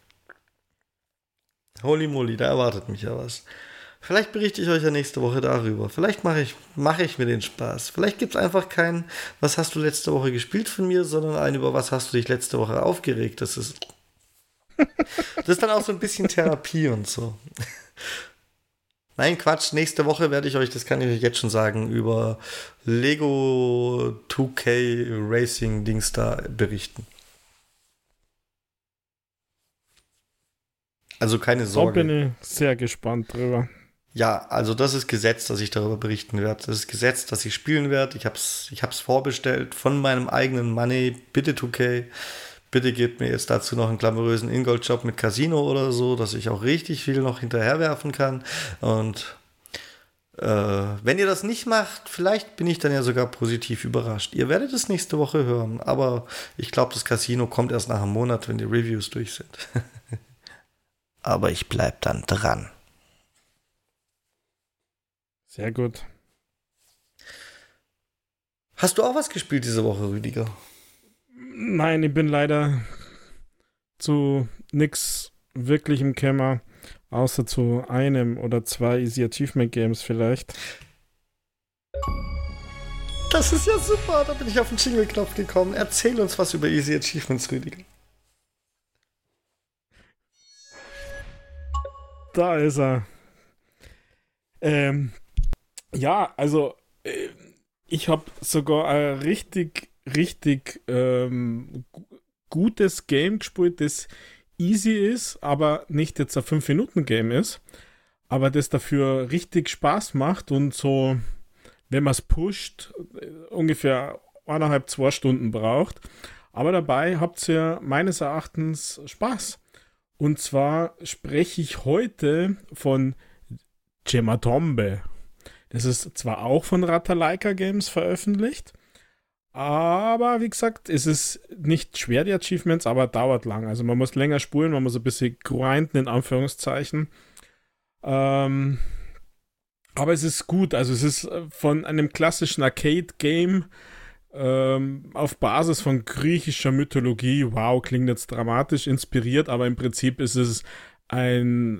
Holy moly, da erwartet mich ja was. Vielleicht berichte ich euch ja nächste Woche darüber. Vielleicht mache ich, mache ich mir den Spaß. Vielleicht gibt es einfach kein, was hast du letzte Woche gespielt von mir, sondern ein, über was hast du dich letzte Woche aufgeregt. Das ist, das ist dann auch so ein bisschen Therapie und so. Nein, Quatsch. Nächste Woche werde ich euch, das kann ich euch jetzt schon sagen, über Lego zwei K Racing Dings da berichten. Also keine Sorge. Da bin ich sehr gespannt drüber. Ja, also das ist Gesetz, dass ich darüber berichten werde. Das ist Gesetz, dass ich spielen werde. Ich habe es ich hab's vorbestellt von meinem eigenen Money. Bitte zwei K, bitte gebt mir jetzt dazu noch einen glamourösen Ingold-Job mit Casino oder so, dass ich auch richtig viel noch hinterherwerfen kann. Und äh, wenn ihr das nicht macht, vielleicht bin ich dann ja sogar positiv überrascht. Ihr werdet es nächste Woche hören, aber ich glaube, das Casino kommt erst nach einem Monat, wenn die Reviews durch sind. Aber ich bleib dann dran. Sehr gut. Hast du auch was gespielt diese Woche, Rüdiger? Nein, ich bin leider zu nix wirklich im Kämmer, außer zu einem oder zwei Easy Achievement Games vielleicht. Das ist ja super, da bin ich auf den Jingle-Knopf gekommen. Erzähl uns was über Easy Achievements, Rüdiger. Da ist er. Ähm, ja, also äh, ich habe sogar ein richtig, richtig ähm, g- gutes Game gespielt, das easy ist, aber nicht jetzt ein fünf Minuten Game ist, aber das dafür richtig Spaß macht und so, wenn man es pusht, ungefähr eineinhalb, zwei Stunden braucht. Aber dabei habt ihr meines Erachtens Spaß. Und zwar spreche ich heute von Gematombe. Das ist zwar auch von Ratalaika Games veröffentlicht, aber wie gesagt, es ist nicht schwer, die Achievements, aber dauert lang. Also man muss länger spulen, man muss ein bisschen grinden, in Anführungszeichen. Ähm, aber es ist gut. Also es ist von einem klassischen Arcade-Game Ähm, auf Basis von griechischer Mythologie, wow, klingt jetzt dramatisch inspiriert, aber im Prinzip ist es ein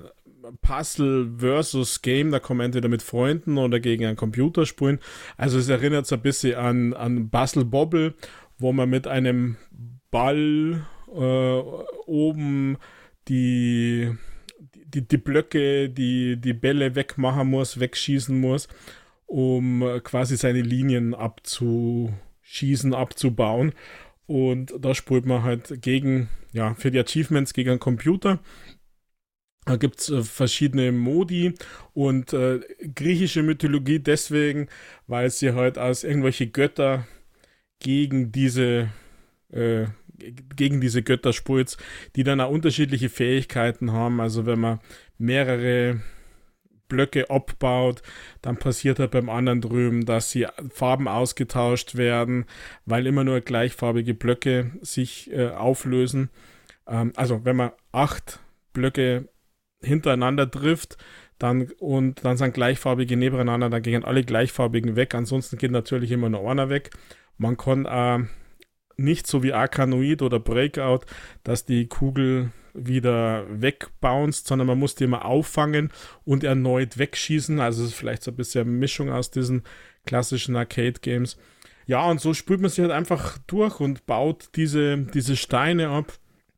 Puzzle versus Game, da kann man entweder mit Freunden oder gegen einen Computer spielen. Also es erinnert so ein bisschen an, an Puzzle Bobble, wo man mit einem Ball äh, oben die, die, die Blöcke, die, die Bälle wegmachen muss, wegschießen muss, um quasi seine Linien abzuschießen, abzubauen. Und da spielt man halt gegen, ja, für die Achievements gegen einen Computer. Da gibt es äh, verschiedene Modi und äh, griechische Mythologie deswegen, weil sie halt als irgendwelche Götter gegen diese äh, gegen diese Götter spielt, die dann auch unterschiedliche Fähigkeiten haben. Also wenn man mehrere Blöcke abbaut, dann passiert halt beim anderen drüben, dass sie Farben ausgetauscht werden, weil immer nur gleichfarbige Blöcke sich äh, auflösen. Ähm, also wenn man acht Blöcke hintereinander trifft, dann und dann sind gleichfarbige nebeneinander, dann gehen alle gleichfarbigen weg, ansonsten geht natürlich immer nur einer weg. Man kann äh, nicht so wie Arkanoid oder Breakout, dass die Kugel wieder wegbounced, sondern man muss die immer auffangen und erneut wegschießen. Also es ist vielleicht so ein bisschen eine Mischung aus diesen klassischen Arcade-Games. Ja, und so spült man sich halt einfach durch und baut diese, diese Steine ab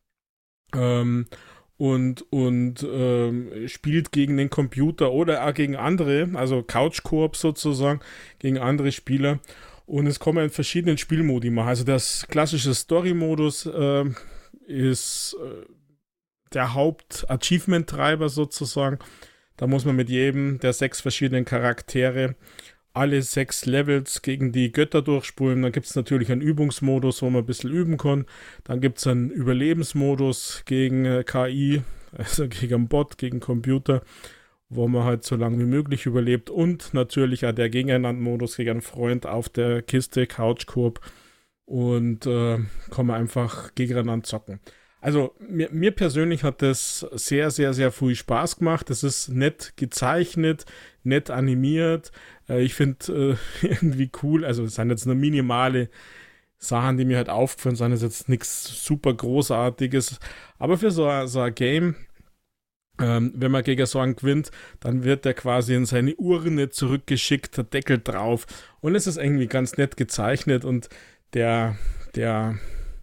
ähm, und, und ähm, spielt gegen den Computer oder auch gegen andere, also Couch-Koop sozusagen, gegen andere Spieler. Und es kommen in verschiedenen Spielmodi machen. Also das klassische Story-Modus äh, ist äh, der Haupt-Achievement-Treiber sozusagen. Da muss man mit jedem der sechs verschiedenen Charaktere alle sechs Levels gegen die Götter durchspulen. Dann gibt es natürlich einen Übungsmodus, wo man ein bisschen üben kann. Dann gibt es einen Überlebensmodus gegen äh, K I, also gegen einen Bot, gegen Computer, wo man halt so lange wie möglich überlebt. Und natürlich auch der Gegeneinander-Modus gegen einen Freund auf der Kiste, Couch-Koop. Und äh, kann man einfach gegeneinander zocken. Also mir, mir persönlich hat das sehr, sehr, sehr viel Spaß gemacht. Es ist nett gezeichnet, nett animiert. Äh, ich finde äh, irgendwie cool. Also es sind jetzt nur minimale Sachen, die mir halt aufgefallen sind. Es ist jetzt nichts super Großartiges. Aber für so, so ein Game, ähm, wenn man gegen so einen gewinnt, dann wird der quasi in seine Urne zurückgeschickt, der Deckel drauf. Und es ist irgendwie ganz nett gezeichnet und der, der,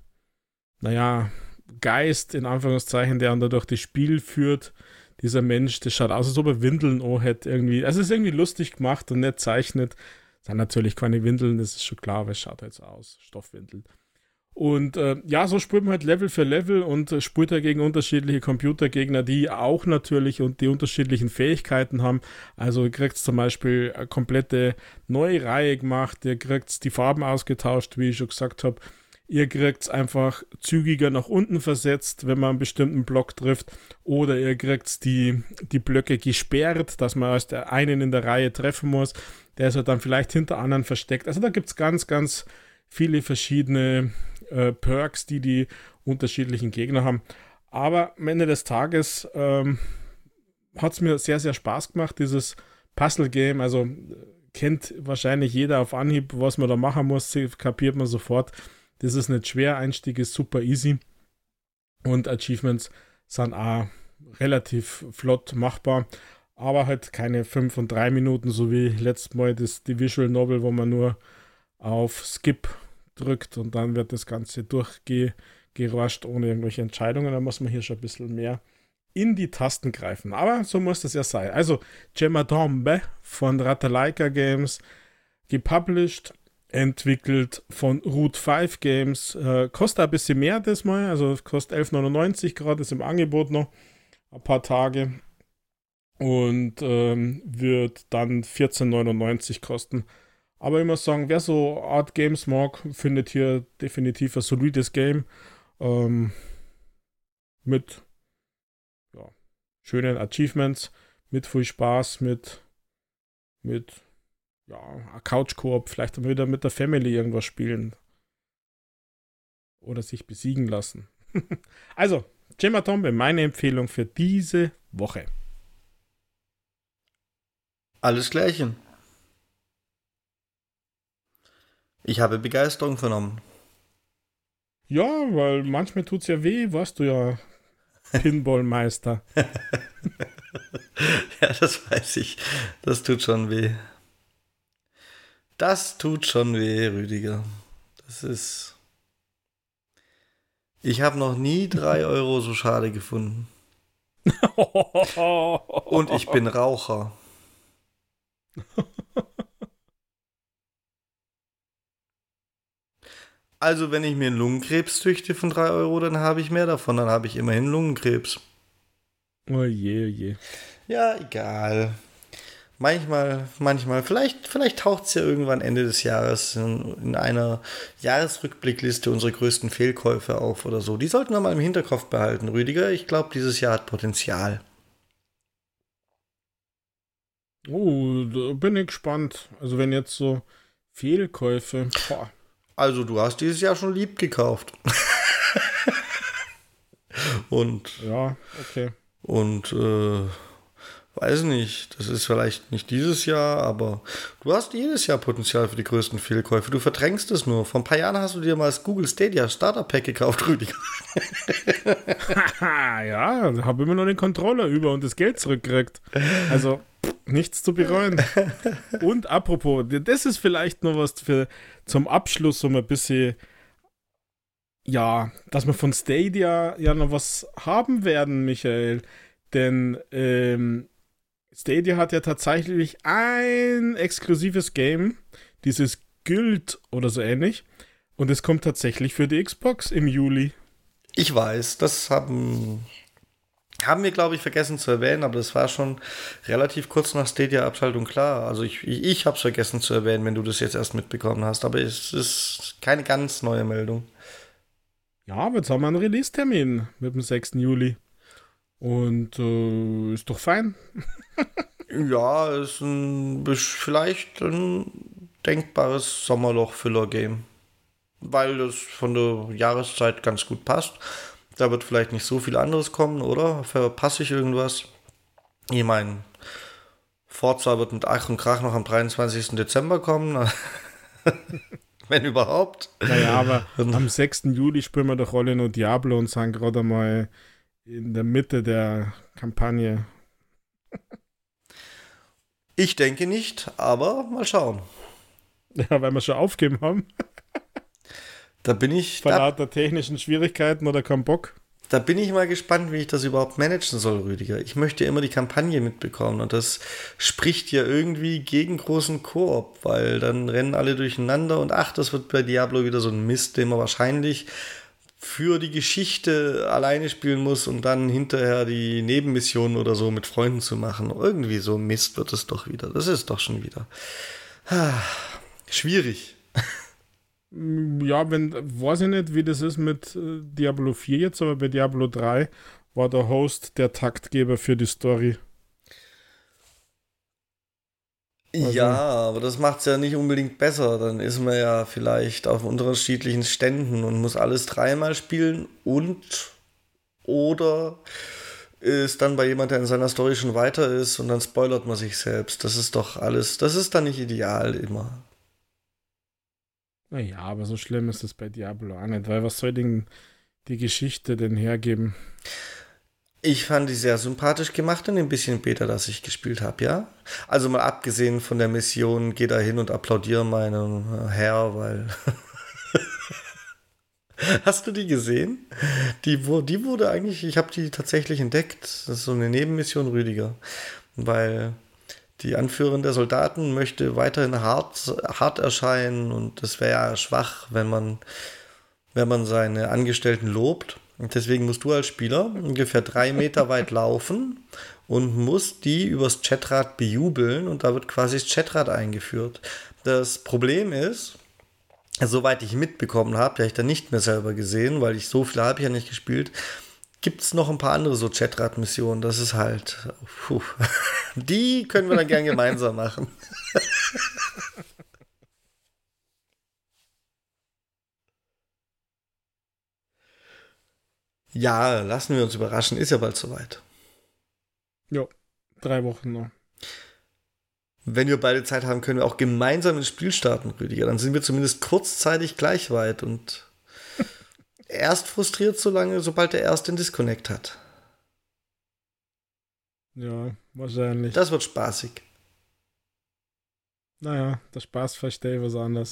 naja, Geist, in Anführungszeichen, der dann durch das Spiel führt, dieser Mensch, das schaut aus, als ob er Windeln auch hätte irgendwie. Also es ist irgendwie lustig gemacht und nett zeichnet. Das sind natürlich keine Windeln, das ist schon klar, aber es schaut halt so aus, Stoffwindeln. Und äh, ja, so spielt man halt Level für Level und äh, spielt er gegen unterschiedliche Computergegner, die auch natürlich und die unterschiedlichen Fähigkeiten haben. Also ihr kriegt zum Beispiel eine komplette neue Reihe gemacht, ihr kriegt die Farben ausgetauscht, wie ich schon gesagt habe. Ihr kriegt es einfach zügiger nach unten versetzt, wenn man einen bestimmten Block trifft. Oder ihr kriegt die, die Blöcke gesperrt, dass man erst einen in der Reihe treffen muss. Der ist halt dann vielleicht hinter anderen versteckt. Also da gibt es ganz, ganz viele verschiedene äh, Perks, die die unterschiedlichen Gegner haben. Aber am Ende des Tages ähm, hat es mir sehr, sehr Spaß gemacht, dieses Puzzle-Game. Also kennt wahrscheinlich jeder auf Anhieb, was man da machen muss, kapiert man sofort. Das ist nicht schwer, Einstieg ist super easy und Achievements sind auch relativ flott machbar, aber halt keine fünf und drei Minuten, so wie letztes Mal das, die Visual Novel, wo man nur auf Skip drückt und dann wird das Ganze durchgerascht ohne irgendwelche Entscheidungen. Da muss man hier schon ein bisschen mehr in die Tasten greifen, aber so muss das ja sein. Also Gemma Tombe von Ratalaika Games, gepublished, entwickelt von Root fünf Games, äh, kostet ein bisschen mehr das Mal, also kostet elf neunundneunzig, gerade ist im Angebot noch ein paar Tage und ähm, wird dann vierzehn neunundneunzig kosten. Aber ich muss sagen, wer so Art Games mag, findet hier definitiv ein solides Game ähm, mit ja, schönen Achievements, mit viel Spaß, mit mit ja, Couch-Koop, vielleicht wieder mit der Family irgendwas spielen. Oder sich besiegen lassen. Also, Gemma Tombe, meine Empfehlung für diese Woche. Alles Gleiche. Ich habe Begeisterung vernommen. Ja, weil manchmal tut es ja weh, warst du ja Pinballmeister. Ja, das weiß ich. Das tut schon weh. Das tut schon weh, Rüdiger. Das ist. Ich habe noch nie drei Euro so schade gefunden. Und ich bin Raucher. Also, wenn ich mir einen Lungenkrebs züchte von drei Euro, dann habe ich mehr davon. Dann habe ich immerhin Lungenkrebs. Oh je, oh je. Ja, egal. Manchmal, manchmal, vielleicht, vielleicht taucht es ja irgendwann Ende des Jahres in, in einer Jahresrückblickliste unsere größten Fehlkäufe auf oder so. Die sollten wir mal im Hinterkopf behalten, Rüdiger. Ich glaube, dieses Jahr hat Potenzial. Oh, da bin ich gespannt. Also wenn jetzt so Fehlkäufe. Boah. Also, du hast dieses Jahr schon lieb gekauft. und, Ja, okay. und, äh, weiß nicht, das ist vielleicht nicht dieses Jahr, aber du hast jedes Jahr Potenzial für die größten Fehlkäufe. Du verdrängst es nur. Vor ein paar Jahren hast du dir mal das Google Stadia Starter Pack gekauft, Rüdiger. Ja, habe immer noch den Controller über und das Geld zurückgekriegt. Also, pff, nichts zu bereuen. Und apropos, das ist vielleicht noch was für zum Abschluss, um ein bisschen, ja, dass wir von Stadia ja noch was haben werden, Michael. Denn, ähm, Stadia hat ja tatsächlich ein exklusives Game, dieses Guild oder so ähnlich. Und es kommt tatsächlich für die Xbox im Juli. Ich weiß, das haben, haben wir, glaube ich, vergessen zu erwähnen, aber das war schon relativ kurz nach Stadia-Abschaltung klar. Also ich, ich, ich habe es vergessen zu erwähnen, wenn du das jetzt erst mitbekommen hast, aber es ist keine ganz neue Meldung. Ja, aber jetzt haben wir einen Release-Termin mit dem sechsten Juli. Und äh, ist doch fein. Ja, ist ein, vielleicht ein denkbares Sommerloch-Filler-Game. Weil das von der Jahreszeit ganz gut passt. Da wird vielleicht nicht so viel anderes kommen, oder? Verpasse ich irgendwas? Ich meine, Forza wird mit Ach und Krach noch am dreiundzwanzigsten Dezember kommen. Wenn überhaupt. Naja, aber am sechsten Juli spielen wir doch alle nur Diablo und sind gerade mal in der Mitte der Kampagne. Ich denke nicht, aber mal schauen. Ja, weil wir schon aufgeben haben. Da bin ich. Vor Da, lauter technischen Schwierigkeiten oder kein Bock. da bin ich mal gespannt, wie ich das überhaupt managen soll, Rüdiger. Ich möchte immer die Kampagne mitbekommen und das spricht ja irgendwie gegen großen Koop, weil dann rennen alle durcheinander und ach, das wird bei Diablo wieder so ein Mist, den man wahrscheinlich für die Geschichte alleine spielen muss und dann hinterher die Nebenmissionen oder so mit Freunden zu machen. Irgendwie so Mist wird es doch wieder. Das ist doch schon wieder. Ah, schwierig. Ja, wenn, weiß ich nicht, wie das ist mit äh, Diablo vier jetzt, aber bei Diablo drei war der Host der Taktgeber für die Story. Also, Ja, aber das macht es ja nicht unbedingt besser. Dann ist man ja vielleicht auf unterschiedlichen Ständen und muss alles dreimal spielen und oder ist dann bei jemand, der in seiner Story schon weiter ist und dann spoilert man sich selbst. Das ist doch alles, das ist dann nicht ideal immer. naja, aber so schlimm ist es bei Diablo auch nicht, weil was soll denn die Geschichte denn hergeben? Ich fand die sehr sympathisch gemacht in dem bisschen Beta, das ich gespielt habe, ja. Also mal abgesehen von der Mission, geh da hin und applaudiere meinem Herr, weil... Hast du die gesehen? Die, wo, die wurde eigentlich, ich habe die tatsächlich entdeckt. Das ist so eine Nebenmission, Rüdiger. Weil die Anführerin der Soldaten möchte weiterhin hart, hart erscheinen und das wäre ja schwach, wenn man, wenn man seine Angestellten lobt. Und deswegen musst du als Spieler ungefähr drei Meter weit laufen und musst die übers Chatrad bejubeln und da wird quasi das Chatrad eingeführt. Das Problem ist, soweit ich mitbekommen habe, die habe ich dann nicht mehr selber gesehen, weil ich so viel habe ich ja nicht gespielt, gibt es noch ein paar andere so Chatrad-Missionen. Das ist halt, puh, die können wir dann gern gemeinsam machen. Ja, lassen wir uns überraschen. Ist ja bald soweit. Ja, drei Wochen noch. Wenn wir beide Zeit haben, können wir auch gemeinsam ins Spiel starten, Rüdiger. Dann sind wir zumindest kurzzeitig gleich weit und erst frustriert, solange, sobald der erste den Disconnect hat. Ja, wahrscheinlich. Das wird spaßig. Naja, der Spaß verstehe ich was anderes.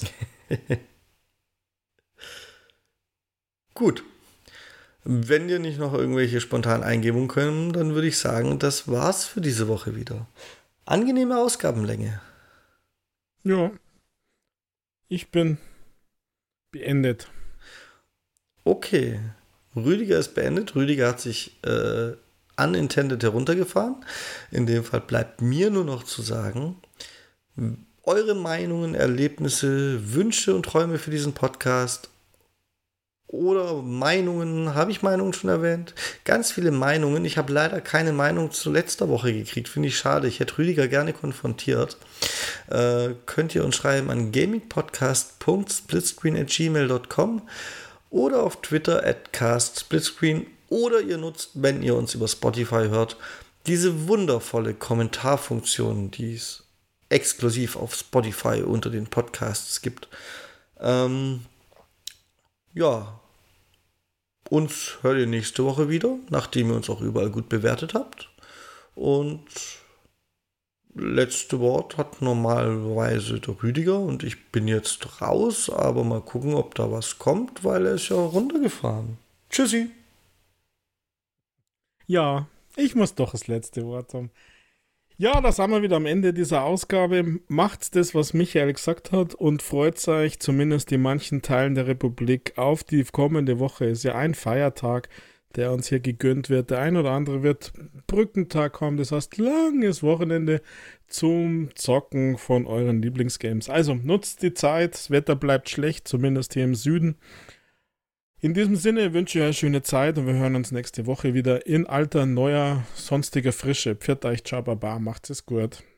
Gut. Wenn dir nicht noch irgendwelche spontanen Eingebungen können, dann würde ich sagen, das war's für diese Woche wieder. Angenehme Ausgabenlänge. Ja. Ich bin beendet. Okay. Rüdiger ist beendet. Rüdiger hat sich äh, unintended heruntergefahren. In dem Fall bleibt mir nur noch zu sagen, eure Meinungen, Erlebnisse, Wünsche und Träume für diesen Podcast oder Meinungen, habe ich Meinungen schon erwähnt? Ganz viele Meinungen. Ich habe leider keine Meinung zu letzter Woche gekriegt. Finde ich schade. Ich hätte Rüdiger gerne konfrontiert. Äh, könnt ihr uns schreiben an gamingpodcast punkt splitscreen at gmail punkt com oder auf Twitter at castsplitscreen oder ihr nutzt, wenn ihr uns über Spotify hört, diese wundervolle Kommentarfunktion, die es exklusiv auf Spotify unter den Podcasts gibt. Ähm, ja, uns hört ihr nächste Woche wieder, nachdem ihr uns auch überall gut bewertet habt. Und letzte Wort hat normalerweise der Rüdiger und ich bin jetzt raus, aber mal gucken, ob da was kommt, weil er ist ja runtergefahren. Tschüssi. Ja, ich muss doch das letzte Wort haben. Ja, da sind wir wieder am Ende dieser Ausgabe. Macht das, was Michael gesagt hat und freut euch zumindest in manchen Teilen der Republik auf die kommende Woche. Ist ja ein Feiertag, der uns hier gegönnt wird. Der ein oder andere wird Brückentag haben, das heißt langes Wochenende zum Zocken von euren Lieblingsgames. Also nutzt die Zeit, das Wetter bleibt schlecht, zumindest hier im Süden. In diesem Sinne wünsche ich euch eine schöne Zeit und wir hören uns nächste Woche wieder in alter, neuer, sonstiger Frische. Pfiat euch, ciao, baba, macht's es gut.